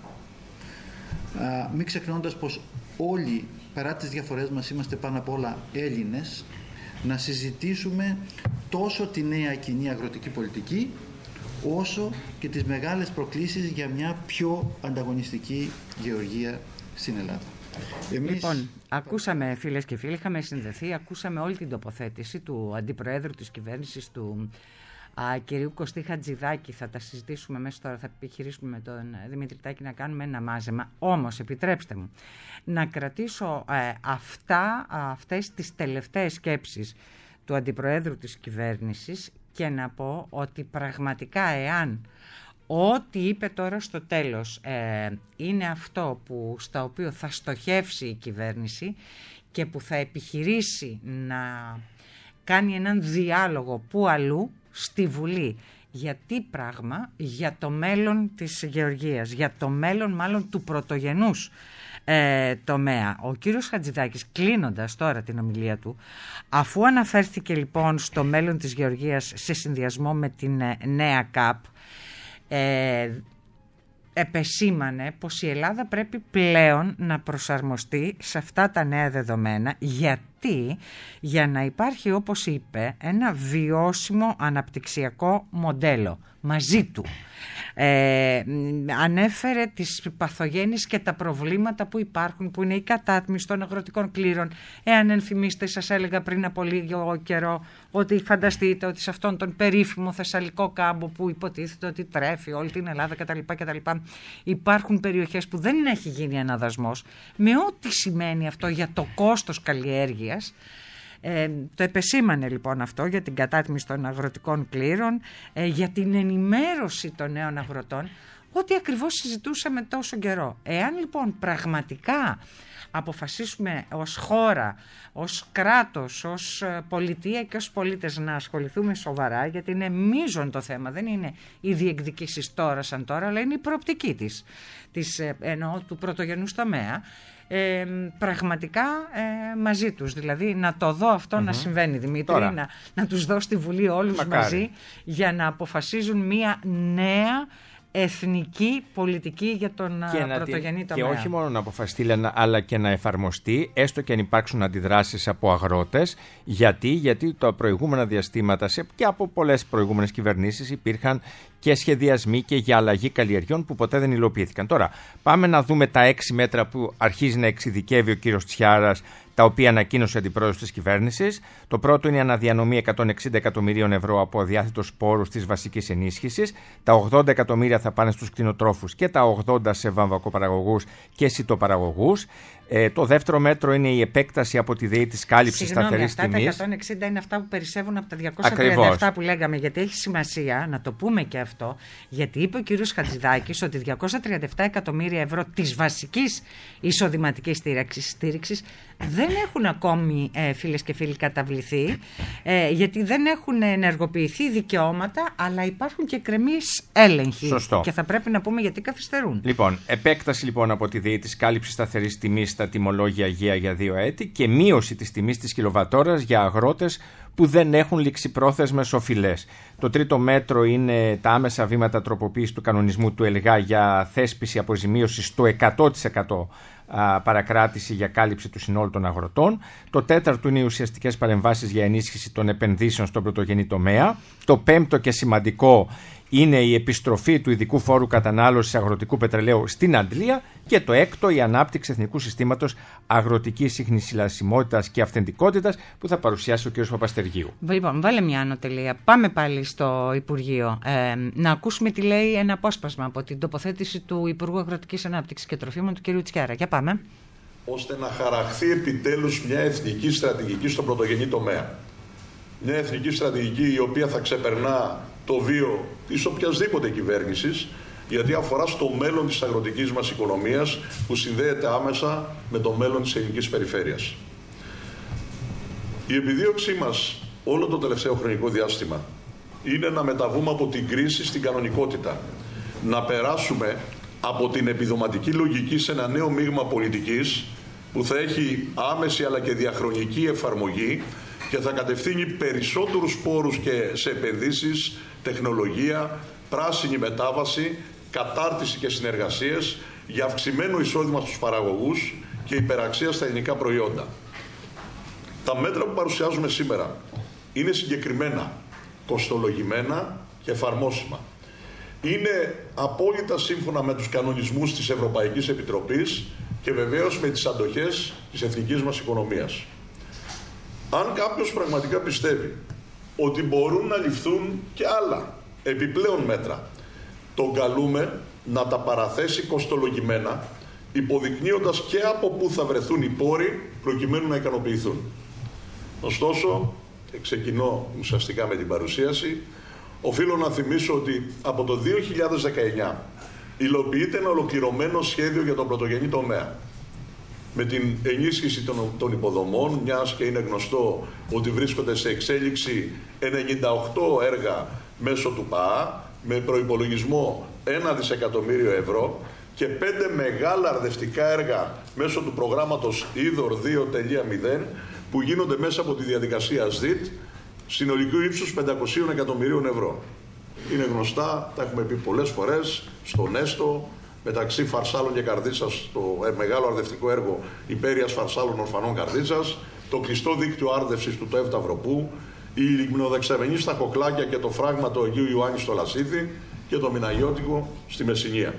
α, μην ξεχνώντας πως όλοι, παρά τις διαφορές μας, είμαστε πάνω απ' όλα Έλληνες, να συζητήσουμε τόσο τη νέα κοινή αγροτική πολιτική όσο και τις μεγάλες προκλήσεις για μια πιο ανταγωνιστική γεωργία στην Ελλάδα. Εμείς... Λοιπόν, ακούσαμε, φίλες και φίλοι, είχαμε συνδεθεί, ακούσαμε όλη την τοποθέτηση του Αντιπροέδρου της κυβέρνησης, του α, κυρίου Κωστή Χατζηδάκη. Θα τα συζητήσουμε μέσα τώρα, θα επιχειρήσουμε με τον Δημήτρη Τάκη να κάνουμε ένα μάζεμα. Όμως, επιτρέψτε μου να κρατήσω ε, αυτά, αυτές τις τελευταίες σκέψεις του Αντιπροέδρου της κυβέρνησης και να πω ότι πραγματικά, εάν ό,τι είπε τώρα στο τέλος ε, είναι αυτό που, στα οποίο θα στοχεύσει η κυβέρνηση και που θα επιχειρήσει να κάνει έναν διάλογο που αλλού στη Βουλή Για τι πράγμα? Για το μέλλον της γεωργίας, για το μέλλον μάλλον του πρωτογενούς ε, τομέα. Ο κύριος Χατζηδάκης, κλείνοντας τώρα την ομιλία του, αφού αναφέρθηκε λοιπόν στο μέλλον της γεωργίας σε συνδυασμό με την ε, νέα ΚΑΠ, ε, επεσήμανε πως η Ελλάδα πρέπει πλέον να προσαρμοστεί σε αυτά τα νέα δεδομένα. Γιατί? Για να υπάρχει, όπως είπε, ένα βιώσιμο αναπτυξιακό μοντέλο μαζί του. Ε, ανέφερε τις παθογένειες και τα προβλήματα που υπάρχουν, που είναι η κατάτμιση των αγροτικών κλήρων. Εάν ενθυμίστε, σας έλεγα πριν από λίγο καιρό ότι φανταστείτε ότι σε αυτόν τον περίφημο Θεσσαλικό κάμπο που υποτίθεται ότι τρέφει όλη την Ελλάδα κτλ, κτλ, υπάρχουν περιοχές που δεν έχει γίνει αναδασμός, με ό,τι σημαίνει αυτό για το κόστος καλλιέργειας. Ε, το επεσήμανε λοιπόν αυτό για την κατάτμιση των αγροτικών κλήρων, ε, για την ενημέρωση των νέων αγροτών, ό,τι ακριβώς συζητούσαμε τόσο καιρό. Εάν λοιπόν πραγματικά αποφασίσουμε ως χώρα, ως κράτος, ως πολιτεία και ως πολίτες να ασχοληθούμε σοβαρά, γιατί είναι μείζον το θέμα, δεν είναι οι διεκδικήσεις τώρα σαν τώρα, αλλά είναι η προοπτική της, της εννοώ, του πρωτογενούς τομέα, Ε, πραγματικά ε, μαζί τους, δηλαδή να το δω αυτό mm-hmm. να συμβαίνει, Δημήτρη, να, να τους δω στη Βουλή όλους Μακάρι. μαζί για να αποφασίζουν μια νέα εθνική πολιτική για τον πρωτογενή τομέα. Και όχι μόνο να αποφασιστεί, αλλά και να εφαρμοστεί, έστω και αν υπάρξουν αντιδράσεις από αγρότες. Γιατί, γιατί τα προηγούμενα διαστήματα σε, και από πολλές προηγούμενες κυβερνήσεις υπήρχαν και σχεδιασμοί και για αλλαγή καλλιεργιών που ποτέ δεν υλοποιήθηκαν. Τώρα, πάμε να δούμε τα έξι μέτρα που αρχίζει να εξειδικεύει ο κύριος Τσιάρας, τα οποία ανακοίνωσε ο αντιπρόεδρος της κυβέρνησης. Το πρώτο είναι η αναδιανομή εκατόν εξήντα εκατομμυρίων ευρώ από αδιάθετους πόρους της βασικής ενίσχυσης. Τα ογδόντα εκατομμύρια θα πάνε στους κτηνοτρόφους και τα ογδόντα σε βαμβακοπαραγωγούς και σιτοπαραγωγούς. Ε, το δεύτερο μέτρο είναι η επέκταση από τη ΔΕΗ της κάλυψης σταθερής τιμής. Τα εκατόν εξήντα είναι αυτά που περισσεύουν από τα διακόσια τριάντα επτά που λέγαμε, γιατί έχει σημασία να το πούμε και αυτό, γιατί είπε ο κύριος Χατζηδάκης ότι διακόσια τριάντα επτά εκατομμύρια ευρώ της βασικής εισοδηματικής στήριξης δεν έχουν ακόμη, ε, φίλες και φίλοι, καταβληθεί, ε, γιατί δεν έχουν ενεργοποιηθεί δικαιώματα, αλλά υπάρχουν και κρεμείς έλεγχοι. Σωστό. Και θα πρέπει να πούμε γιατί καθυστερούν. Λοιπόν, επέκταση λοιπόν από τη ΔΕΗ της κάλυψης σταθερής τιμής στα τιμολόγια Αγία για δύο έτη και μείωση της τιμής της κιλοβατόρας για αγρότες που δεν έχουν ληξιπρόθεσμες οφειλές. Το τρίτο μέτρο είναι τα άμεσα βήματα τροποποίησης του κανονισμού του ΕΛΓΑ για θέσπιση αποζημίωσης στο εκατό τοις εκατό παρακράτηση για κάλυψη του συνόλου των αγροτών. Το τέταρτο είναι οι ουσιαστικές παρεμβάσεις για ενίσχυση των επενδύσεων στον πρωτογενή τομέα. Το πέμπτο και σημαντικό είναι η επιστροφή του ειδικού φόρου κατανάλωσης αγροτικού πετρελαίου στην Αντλία. Και το έκτο, η ανάπτυξη εθνικού συστήματος αγροτικής ιχνηλασιμότητας και αυθεντικότητας που θα παρουσιάσει ο κ. Παπαστεργίου. Λοιπόν, βάλε μια ανωτελεία. Πάμε πάλι στο Υπουργείο. Ε, να ακούσουμε τι λέει ένα απόσπασμα από την τοποθέτηση του Υπουργού Αγροτικής Ανάπτυξης και Τροφίμων, του κ. Τσιάρα. Για πάμε. Ώστε να χαραχθεί επιτέλους μια εθνική στρατηγική στον πρωτογενή τομέα. Μια εθνική στρατηγική η οποία θα ξεπερνά το βίο της οποιασδήποτε κυβέρνησης, γιατί αφορά στο μέλλον της αγροτικής μας οικονομίας που συνδέεται άμεσα με το μέλλον της ελληνικής περιφέρειας. Η επιδίωξή μας όλο το τελευταίο χρονικό διάστημα είναι να μεταβούμε από την κρίση στην κανονικότητα. Να περάσουμε από την επιδοματική λογική σε ένα νέο μείγμα πολιτικής που θα έχει άμεση αλλά και διαχρονική εφαρμογή και θα κατευθύνει περισσότερους πόρους και σε επενδύσεις, τεχνολογία, πράσινη μετάβαση, κατάρτιση και συνεργασίες για αυξημένο εισόδημα στους παραγωγούς και υπεραξία στα ελληνικά προϊόντα. Τα μέτρα που παρουσιάζουμε σήμερα είναι συγκεκριμένα, κοστολογημένα και εφαρμόσιμα. Είναι απόλυτα σύμφωνα με τους κανονισμούς της Ευρωπαϊκής Επιτροπής και βεβαίως με τις αντοχές της εθνικής μας οικονομίας. Αν κάποιος πραγματικά πιστεύει ότι μπορούν να ληφθούν και άλλα επιπλέον μέτρα, τον καλούμε να τα παραθέσει κοστολογημένα, υποδεικνύοντας και από πού θα βρεθούν οι πόροι προκειμένου να ικανοποιηθούν. Ωστόσο, και ξεκινώ ουσιαστικά με την παρουσίαση, οφείλω να θυμίσω ότι από το δύο χιλιάδες δεκαεννιά υλοποιείται ένα ολοκληρωμένο σχέδιο για τον πρωτογενή τομέα. Με την ενίσχυση των, των υποδομών, μιας και είναι γνωστό ότι βρίσκονται σε εξέλιξη ενενήντα οκτώ έργα μέσω του ΠΑΑ με προϋπολογισμό ένα δισεκατομμύριο ευρώ και πέντε μεγάλα αρδευτικά έργα μέσω του προγράμματος Είδωρ δύο τελεία μηδέν που γίνονται μέσα από τη διαδικασία ΣΔΙΤ συνολικού ύψους πεντακόσια εκατομμυρίων ευρώ. Είναι γνωστά, τα έχουμε πει πολλές φορές, στον Έστω, μεταξύ Φαρσάλων και Καρδίτσας, το μεγάλο αρδευτικό έργο Υπέρειας Φαρσάλων Ορφανών Καρδίτσας, το κλειστό δίκτυο άρδευσης του ΤΕΒ Ταυροπού, η λιμνοδεξαμενή στα Κοκλάκια και το φράγμα του Αγίου Ιωάννη στο Λασίθι και το Μιναγιώτικο στη Μεσσηνία.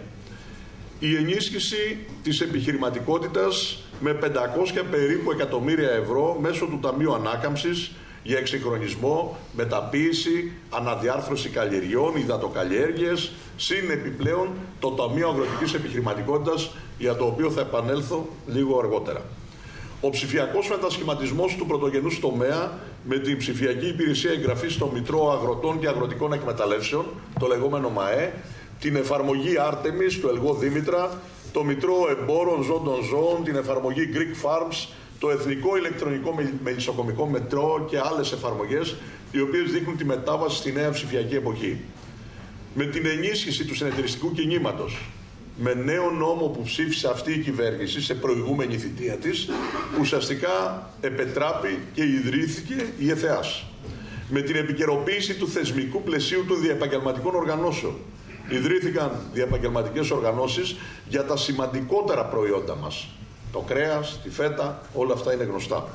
Η ενίσχυση της επιχειρηματικότητας με πεντακόσια περίπου εκατομμύρια ευρώ μέσω του Ταμείου Ανάκαμψης για εξυγχρονισμό, μεταποίηση, αναδιάρθρωση καλλιεργιών, υδατοκαλλιέργειες, συν επιπλέον το Ταμείο Αγροτικής Επιχειρηματικότητας, για το οποίο θα επανέλθω λίγο αργότερα. Ο ψηφιακός μετασχηματισμός του πρωτογενούς τομέα με την ψηφιακή υπηρεσία εγγραφής στο Μητρό Αγροτών και Αγροτικών Εκμεταλλεύσεων, το λεγόμενο ΜΑΕ, την εφαρμογή Άρτεμις του Ελγό Δήμητρα, το Μητρό Εμπόρων Ζώων των Ζώων, την εφαρμογή Greek Farms, το Εθνικό Ηλεκτρονικό Μελισσοκομικό Μετρό και άλλες εφαρμογές, οι οποίες δείχνουν τη μετάβαση στη νέα ψηφιακή εποχή. Με την ενίσχυση του συνεταιριστικού κινήματος, με νέο νόμο που ψήφισε αυτή η κυβέρνηση σε προηγούμενη θητεία της, ουσιαστικά επετράπη και ιδρύθηκε η ΕΘΕΑΣ. Με την επικαιροποίηση του θεσμικού πλαισίου των διαεπαγγελματικών οργανώσεων, ιδρύθηκαν διαεπαγγελματικές οργανώσεις για τα σημαντικότερα προϊόντα μας. Το κρέας, τη φέτα, όλα αυτά είναι γνωστά.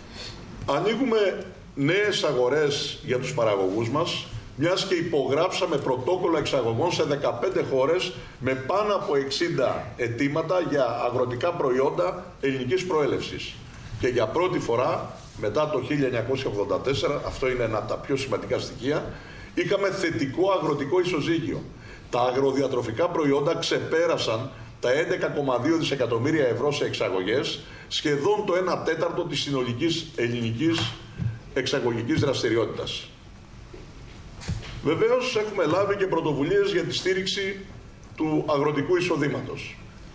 Ανοίγουμε νέες αγορές για τους παραγωγούς μας, μιας και υπογράψαμε πρωτόκολλα εξαγωγών σε δεκαπέντε χώρες με πάνω από εξήντα αιτήματα για αγροτικά προϊόντα ελληνικής προέλευσης. Και για πρώτη φορά, μετά το χίλια εννιακόσια ογδόντα τέσσερα, αυτό είναι ένα από τα πιο σημαντικά στοιχεία, είχαμε θετικό αγροτικό ισοζύγιο. Τα αγροδιατροφικά προϊόντα ξεπέρασαν τα έντεκα κόμμα δύο δισεκατομμύρια ευρώ σε εξαγωγές, σχεδόν το ένα τέταρτο της συνολικής ελληνικής εξαγωγικής δραστηριότητας. Βεβαίως έχουμε λάβει και πρωτοβουλίες για τη στήριξη του αγροτικού εισοδήματος.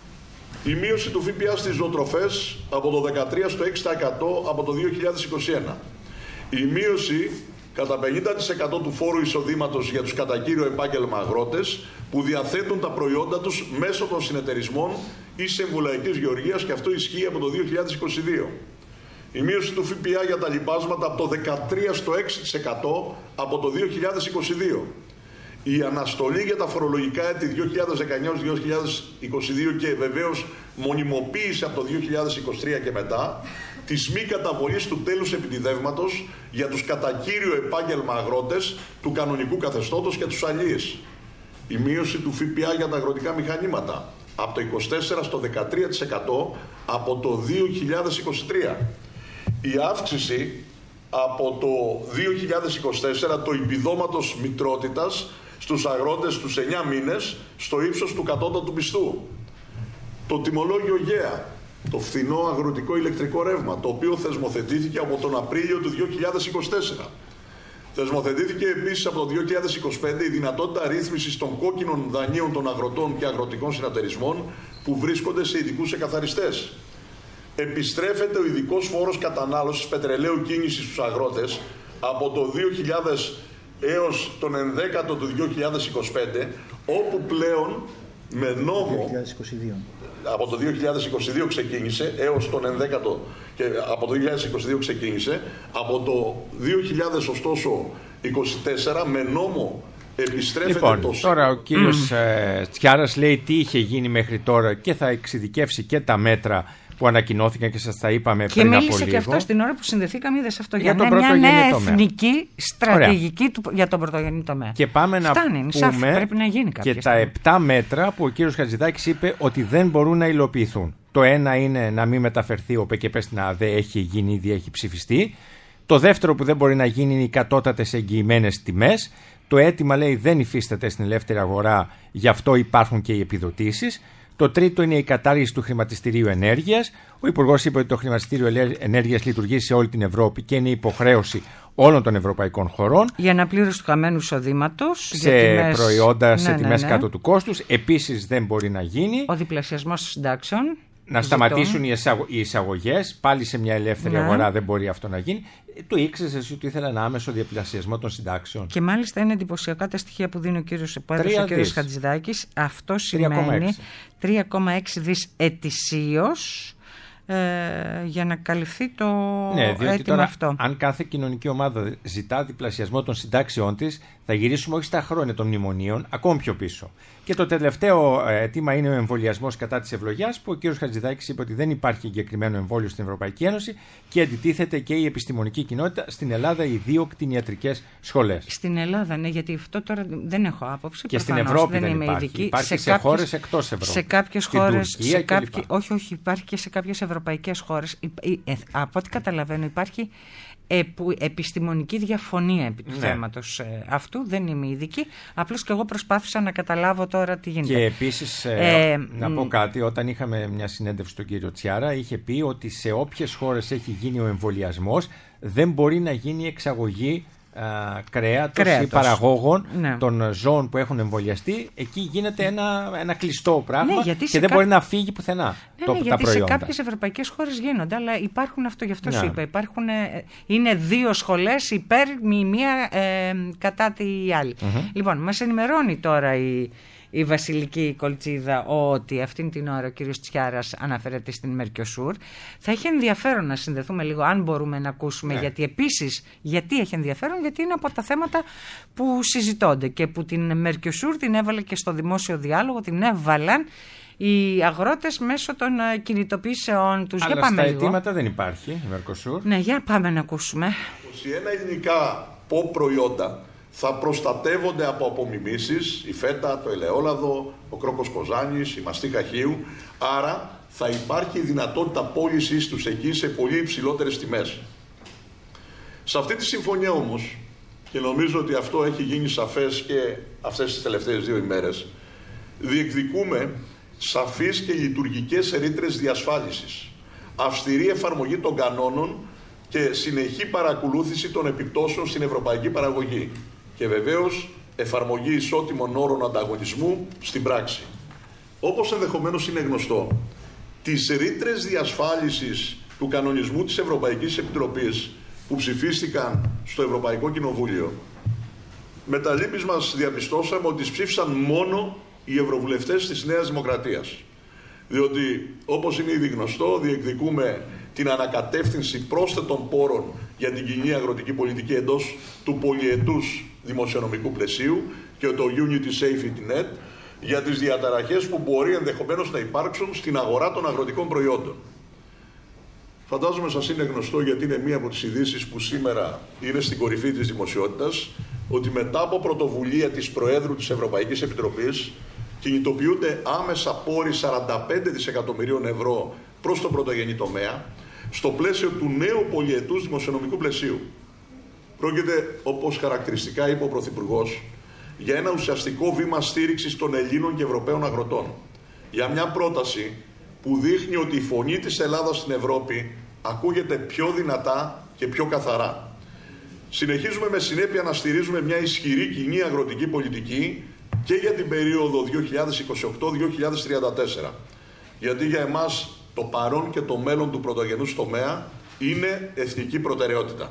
Η μείωση του ΦΠΑ στις ζωοτροφές από το δεκατρία στο έξι τοις εκατό από το δύο χιλιάδες είκοσι ένα. Η μείωση κατά πενήντα τοις εκατό του φόρου εισοδήματος για τους κατά κύριο επάγγελμα αγρότες που διαθέτουν τα προϊόντα τους μέσω των συνεταιρισμών ή συμβουλαϊκής γεωργίας, και αυτό ισχύει από το δύο χιλιάδες είκοσι δύο. Η μείωση του ΦΠΑ για τα λιπάσματα από το δεκατρία στο έξι τοις εκατό από το δύο χιλιάδες είκοσι δύο. Η αναστολή για τα φορολογικά έτη δύο χιλιάδες δεκαεννιά έως δύο χιλιάδες είκοσι δύο και βεβαίως μονιμοποίηση από το δύο χιλιάδες είκοσι τρία και μετά της μη καταβολής του τέλους επιτιδεύματος για τους κατά κύριο επάγγελμα αγρότες του κανονικού καθεστώτος και τους αλλοίς. Η μείωση του ΦΠΑ για τα αγροτικά μηχανήματα από το είκοσι τέσσερα στο δεκατρία τοις εκατό από το δύο χιλιάδες είκοσι τρία. Η αύξηση από το δύο χιλιάδες είκοσι τέσσερα το επιδόματος μητρότητας στους αγρότες τους εννιά μήνες στο ύψος του κατώτατου μισθού. Το τιμολόγιο ΓΕΑ, το φθηνό αγροτικό ηλεκτρικό ρεύμα, το οποίο θεσμοθετήθηκε από τον Απρίλιο του δύο χιλιάδες είκοσι τέσσερα. Θεσμοθετήθηκε επίσης από το δύο χιλιάδες είκοσι πέντε η δυνατότητα ρύθμισης των κόκκινων δανείων των αγροτών και αγροτικών συνεταιρισμών που βρίσκονται σε ειδικούς εκαθαριστές. Επιστρέφεται ο ειδικός φόρος κατανάλωσης πετρελαίου κίνησης στους αγρότες από το δύο χιλιάδες έως τον ενδέκατο του δύο χιλιάδες είκοσι πέντε, όπου πλέον με νόμο δύο χιλιάδες είκοσι δύο. Από το δύο χιλιάδες είκοσι δύο ξεκίνησε έως τον ενδέκατο και από το δύο χιλιάδες είκοσι δύο ξεκίνησε, από το δύο χιλιάδες ωστόσο είκοσι τέσσερα με νόμο επιστρέφεται. Λοιπόν, το... τώρα ο κύριος mm. Τσιάρας λέει τι είχε γίνει μέχρι τώρα και θα εξειδικεύσει και τα μέτρα που ανακοινώθηκαν και σας τα είπαμε και πριν από λίγο. Και μίλησε και αυτό στην ώρα που συνδεθήκαμε, είδες αυτό, για, για τον μια νέα τομέα. Εθνική στρατηγική του, για τον πρωτογενή τομέα. Και πάμε Φτάνει, να σάφη, πούμε πρέπει να γίνει και τα επτά μέτρα που ο κύριος Χατζηδάκης είπε ότι δεν μπορούν να υλοποιηθούν. Το ένα είναι να μην μεταφερθεί ο ΠΚΠ στην ΑΔΕ, έχει γίνει ήδη, έχει ψηφιστεί. Το δεύτερο που δεν μπορεί να γίνει είναι οι κατώτατες εγγυημένες τιμές. Το αίτημα λέει δεν υφίσταται στην ελεύθερη αγορά, γι' αυτό υπάρχουν και οι επιδοτήσεις. Το τρίτο είναι η κατάργηση του χρηματιστηρίου ενέργειας. Ο Υπουργός είπε ότι το χρηματιστήριο ενέργειας λειτουργεί σε όλη την Ευρώπη και είναι υποχρέωση όλων των ευρωπαϊκών χωρών. Για αναπλήρωση του χαμένου εισοδήματος. Σε τιμές... προϊόντα, ναι, σε ναι, τιμές ναι. κάτω του κόστους. Επίσης δεν μπορεί να γίνει. Ο διπλασιασμός των συντάξεων. να σταματήσουν οι, εισαγω... οι εισαγωγές, πάλι σε μια ελεύθερη ναι. αγορά δεν μπορεί αυτό να γίνει. Το ήξερες εσύ ότι ήθελα ένα άμεσο διαπλασιασμό των συντάξεων. Και μάλιστα είναι εντυπωσιακά τα στοιχεία που δίνει ο κύριος Επάδρος, ο κύριος Χατζηδάκης. Αυτό σημαίνει τρία κόμμα έξι δις ετησίως. Ε, για να καλυφθεί το ναι, διότι αίτημα τώρα, αυτό. Αν κάθε κοινωνική ομάδα ζητά διπλασιασμό των συντάξεών της, θα γυρίσουμε όχι στα χρόνια των μνημονίων, ακόμη πιο πίσω. Και το τελευταίο αίτημα είναι ο εμβολιασμός κατά της ευλογιάς, που ο κ. Χατζηδάκης είπε ότι δεν υπάρχει εγκεκριμένο εμβόλιο στην Ευρωπαϊκή Ένωση και αντιτίθεται και η επιστημονική κοινότητα στην Ελλάδα, οι δύο κτηνιατρικές σχολές. Στην Ελλάδα, ναι, γιατί αυτό τώρα δεν έχω άποψη. Και στην Ευρώπη δεν, δεν υπάρχει. Ειδική. Υπάρχει σε, σε κάποιες, χώρες εκτός Ευρώπης. Σε κάποιες χώρες. Σε κάποιοι, όχι, όχι, υπάρχει και σε κάποιες ευρωπαϊκές χώρες. Από ό,τι καταλαβαίνω, υπάρχει επιστημονική διαφωνία επί του ναι. θέματος ε, αυτού. Δεν είμαι ειδική. Απλώς και εγώ προσπάθησα να καταλάβω τώρα τι γίνεται. Και επίσης ε, να πω κάτι, όταν είχαμε μια συνέντευξη στον κύριο Τσιάρα, είχε πει ότι σε όποιες χώρες έχει γίνει ο εμβολιασμός δεν μπορεί να γίνει εξαγωγή α, κρέατος, κρέατος ή παραγόγων ναι. των ζώων που έχουν εμβολιαστεί. Εκεί γίνεται ένα, ένα κλειστό πράγμα ναι, και δεν κά... μπορεί να φύγει πουθενά ναι, το, ναι, τα γιατί προϊόντα. Σε κάποιες ευρωπαϊκές χώρες γίνονται, αλλά υπάρχουν αυτό, γι' αυτό ναι. σου είπα. Υπάρχουν, είναι δύο σχολές υπέρ η μία ε, κατά τη άλλη. Mm-hmm. Λοιπόν, μας ενημερώνει τώρα η η Βασιλική Κολτσίδα ότι αυτήν την ώρα ο κύριος Τσιάρας αναφέρεται στην Μερκοσούρ. Θα έχει ενδιαφέρον να συνδεθούμε λίγο, αν μπορούμε να ακούσουμε, ναι. γιατί επίσης, γιατί έχει ενδιαφέρον, γιατί είναι από τα θέματα που συζητώνται και που την Μερκοσούρ την έβαλε και στο δημόσιο διάλογο, την έβαλαν οι αγρότες μέσω των κινητοποιήσεων τους. Αλλά για πάμε στα λίγο. αιτήματα δεν υπάρχει η Μερκοσούρ. Ναι, για πάμε να ακούσουμε. είκοσι ένα ελληνικά πο προϊόντα θα προστατεύονται από απομιμήσεις, η φέτα, το ελαιόλαδο, ο κρόκος κοζάνης, η μαστίχα χείου. Άρα θα υπάρχει δυνατότητα πώλησης τους εκεί σε πολύ υψηλότερες τιμές. Σε αυτή τη συμφωνία όμως, και νομίζω ότι αυτό έχει γίνει σαφές και αυτές τις τελευταίες δύο ημέρες, διεκδικούμε σαφείς και λειτουργικές ρήτρες διασφάλισης, αυστηρή εφαρμογή των κανόνων και συνεχή παρακολούθηση των επιπτώσεων στην ευρωπαϊκή παραγωγή. Και βεβαίως εφαρμογή ισότιμων όρων ανταγωνισμού στην πράξη. Όπως ενδεχομένως είναι γνωστό, τις ρήτρες διασφάλισης του κανονισμού της Ευρωπαϊκής Επιτροπής που ψηφίστηκαν στο Ευρωπαϊκό Κοινοβούλιο, με τα λύπης μας διαπιστώσαμε ότι τις ψήφισαν μόνο οι ευρωβουλευτές της Νέας Δημοκρατίας. Διότι, όπως είναι ήδη γνωστό, διεκδικούμε την ανακατεύθυνση πρόσθετων πόρων για την κοινή αγροτική πολιτική εντός του πολυετούς δημοσιονομικού πλαισίου και το Unity Safety Net για τις διαταραχές που μπορεί ενδεχομένως να υπάρξουν στην αγορά των αγροτικών προϊόντων. Φαντάζομαι σας είναι γνωστό, γιατί είναι μία από τις ειδήσεις που σήμερα είναι στην κορυφή της δημοσιότητας, ότι μετά από πρωτοβουλία της Προέδρου της Ευρωπαϊκής Επιτροπής κινητοποιούνται άμεσα πόροι σαράντα πέντε δισεκατομμυρίων ευρώ προς τον πρωτογενή τομέα, στο πλαίσιο του νέου πολυετούς δημοσιονομικού πλαισίου. Πρόκειται, όπως χαρακτηριστικά είπε ο Πρωθυπουργός, για ένα ουσιαστικό βήμα στήριξης των Ελλήνων και Ευρωπαίων αγροτών. Για μια πρόταση που δείχνει ότι η φωνή της Ελλάδας στην Ευρώπη ακούγεται πιο δυνατά και πιο καθαρά. Συνεχίζουμε με συνέπεια να στηρίζουμε μια ισχυρή κοινή αγροτική πολιτική και για την περίοδο δύο χιλιάδες είκοσι οκτώ με δύο χιλιάδες τριάντα τέσσερα. Γιατί για εμάς το παρόν και το μέλλον του πρωτογενούς τομέα είναι εθνική προτεραιότητα.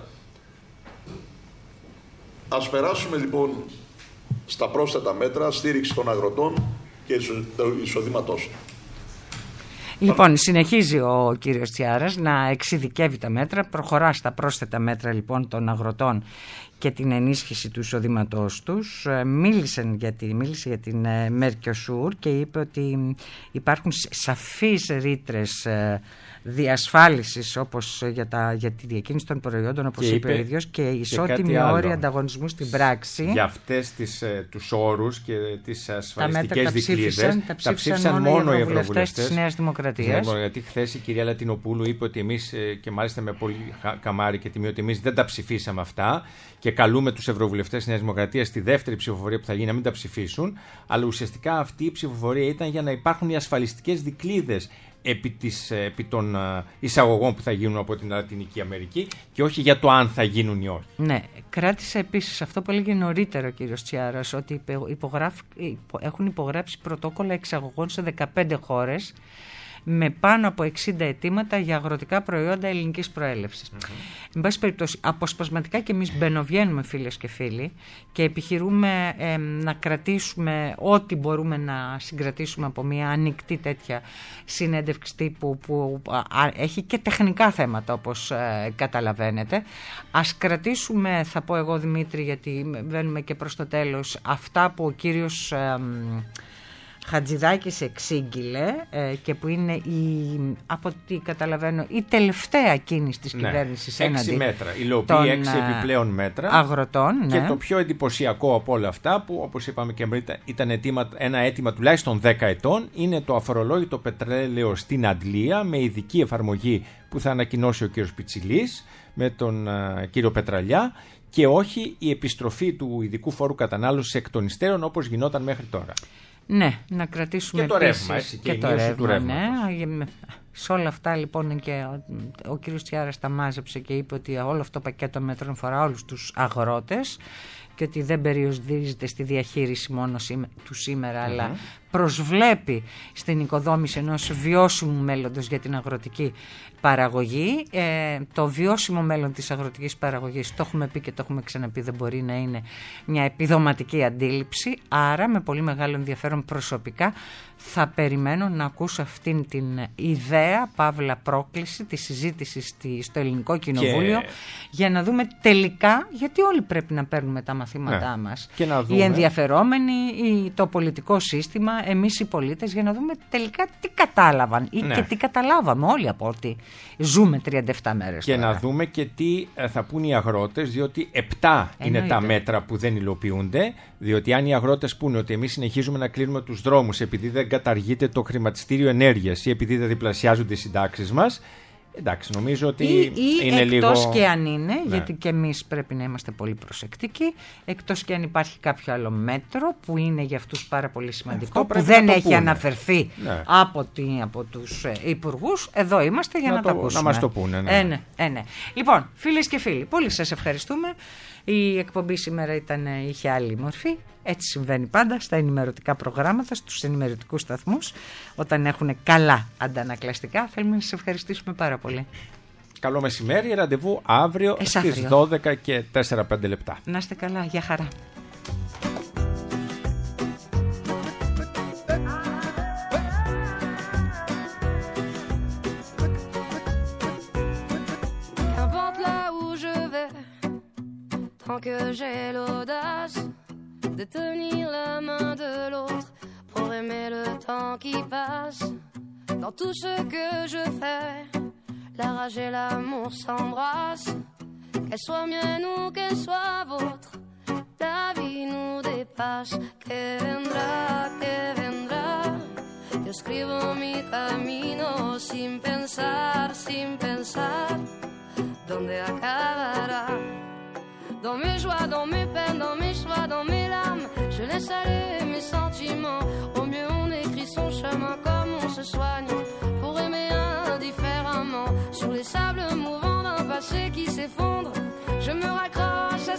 Ας περάσουμε λοιπόν στα πρόσθετα μέτρα στήριξη των αγροτών και εισοδήματός του. Λοιπόν, συνεχίζει ο κύριος Τσιάρας να εξειδικεύει τα μέτρα, προχωρά στα πρόσθετα μέτρα λοιπόν των αγροτών και την ενίσχυση του εισοδήματός τους. Μίλησε για, τη, μίλησε για την Μερκοσούρ και είπε ότι υπάρχουν σαφείς ρήτρες διασφάλισης, όπως για, τα, για τη διακίνηση των προϊόντων, όπως είπε, είπε ο ίδιος, και ισότιμη όρη ανταγωνισμού στην πράξη. Για αυτές τις, τους όρους και τις ασφαλιστικές δικλείδες τα, τα ψήφισαν μόνο, μόνο οι ευρωβουλευτές της Νέας Δημοκρατίας. Ναι, γιατί χθες η κυρία Λατινοπούλου είπε ότι εμείς, και μάλιστα με πολύ καμάρι και τιμή, ότι εμείς δεν τα ψηφίσαμε αυτά και καλούμε τους ευρωβουλευτές της Νέας Δημοκρατίας στη δεύτερη ψηφοφορία που θα γίνει να μην τα ψηφίσουν. Αλλά ουσιαστικά αυτή η ψηφοφορία ήταν για να υπάρχουν οι ασφαλιστικές δικλείδες επί, της, επί των εισαγωγών που θα γίνουν από την Λατινική Αμερική και όχι για το αν θα γίνουν ή όχι. Ναι, κράτησε επίσης αυτό που έλεγε νωρίτερα ο κύριος Τσιάρας, ότι υπογράφ, έχουν υπογράψει πρωτόκολλα εξαγωγών σε δεκαπέντε χώρες με πάνω από εξήντα αιτήματα για αγροτικά προϊόντα ελληνικής προέλευσης. Mm-hmm. Εν πάση περιπτώσει, αποσπασματικά και εμείς μπαινοβγαίνουμε, φίλες και φίλοι, και επιχειρούμε ε, να κρατήσουμε ό,τι μπορούμε να συγκρατήσουμε από μια ανοιχτή τέτοια συνέντευξη τύπου που α, α, έχει και τεχνικά θέματα, όπως ε, καταλαβαίνετε. Ας κρατήσουμε, θα πω εγώ Δημήτρη, γιατί βαίνουμε και προς το τέλος, αυτά που ο κύριος ε, Χατζηδάκης εξήγηλε ε, και που είναι η, από ό,τι καταλαβαίνω, η τελευταία κίνηση της ναι, κυβέρνησης έναντι μέτρα, υλοποιεί έξι επιπλέον μέτρα αγροτών. Και ναι. το πιο εντυπωσιακό από όλα αυτά, που όπως είπαμε και πριν ήταν αιτήμα, ένα αίτημα τουλάχιστον δέκα ετών, είναι το αφορολόγητο πετρέλαιο στην Αντλία με ειδική εφαρμογή που θα ανακοινώσει ο κύριος Πιτσιλής με τον uh, κύριο Πετραλιά, και όχι η επιστροφή του ειδικού φόρου κατανάλωσης εκ των υστέρων όπως γινόταν μέχρι τώρα. Ναι, να κρατήσουμε και το επίσης, ρεύμα, έτσι, και, και το ρεύμα, του ρεύματος. Ναι. Σε όλα αυτά λοιπόν και ο, ο κύριος Τσιάρας τα μάζεψε και είπε ότι όλο αυτό το πακέτο μέτρων φορά όλους τους αγρότες και ότι δεν περιορίζεται στη διαχείριση μόνο του σήμερα, mm-hmm. αλλά προσβλέπει στην οικοδόμηση ενός βιώσιμου μέλλοντος για την αγροτική παραγωγή. Ε, το βιώσιμο μέλλον της αγροτικής παραγωγής, το έχουμε πει και το έχουμε ξαναπεί, δεν μπορεί να είναι μια επιδοματική αντίληψη, άρα με πολύ μεγάλο ενδιαφέρον προσωπικά θα περιμένω να ακούσω αυτήν την ιδέα, παύλα πρόκληση, τη συζήτηση στη, στο Ελληνικό Κοινοβούλιο και... για να δούμε τελικά, γιατί όλοι πρέπει να παίρνουμε τα μαθήματά ναι. μας, και να δούμε... οι ενδιαφερόμενοι, το πολιτικό σύστημα, εμείς οι πολίτες, για να δούμε τελικά τι κατάλαβαν ή ναι. και τι καταλάβαμε όλοι από ότι ζούμε τριάντα επτά μέρες και τώρα. Να δούμε και τι θα πούν οι αγρότες, διότι επτά είναι τα μέτρα που δεν υλοποιούνται, διότι αν οι αγρότες πούνε ότι εμείς συνεχίζουμε να κλείνουμε τους δρόμους επειδή δεν καταργείται το χρηματιστήριο ενέργειας ή επειδή δεν διπλασιάζονται οι συντάξεις μας, εντάξει, νομίζω ότι ή, ή είναι λίγο... εκτός και αν είναι, ναι. γιατί και εμείς πρέπει να είμαστε πολύ προσεκτικοί, εκτός και αν υπάρχει κάποιο άλλο μέτρο που είναι για αυτούς πάρα πολύ σημαντικό, που δεν έχει πούνε. αναφερθεί ναι. από, τη, από τους ε, υπουργούς, εδώ είμαστε για να, να το, το ακούσουμε. Να μας το πούνε. Ναι. Ε, ναι, ε, ναι. Λοιπόν, φίλες και φίλοι, πολύ σας ευχαριστούμε. Η εκπομπή σήμερα ήταν, είχε άλλη μορφή. Έτσι συμβαίνει πάντα στα ενημερωτικά προγράμματα, στους ενημερωτικούς σταθμούς, όταν έχουν καλά αντανακλαστικά. Θέλουμε να σας ευχαριστήσουμε πάρα πολύ. Καλό μεσημέρι, ραντεβού αύριο Εσάφριο. στις δώδεκα και τέσσερα πέντε λεπτά. Να είστε καλά, για χαρά. Tant que j'ai l'audace de tenir la main de l'autre pour aimer le temps qui passe. Dans tout ce que je fais, la rage et l'amour s'embrassent. Qu'elle soit mienne ou qu'elle soit vôtre, la vie nous dépasse. Que vendrá, que vendrá. Yo escribo mi camino sin pensar, sin pensar dónde acabará. Dans mes joies, dans mes peines, dans mes choix, dans mes larmes, je laisse aller mes sentiments. Au mieux on écrit son chemin comme on se soigne pour aimer indifféremment. Sur les sables mouvants d'un passé qui s'effondre, je me raccroche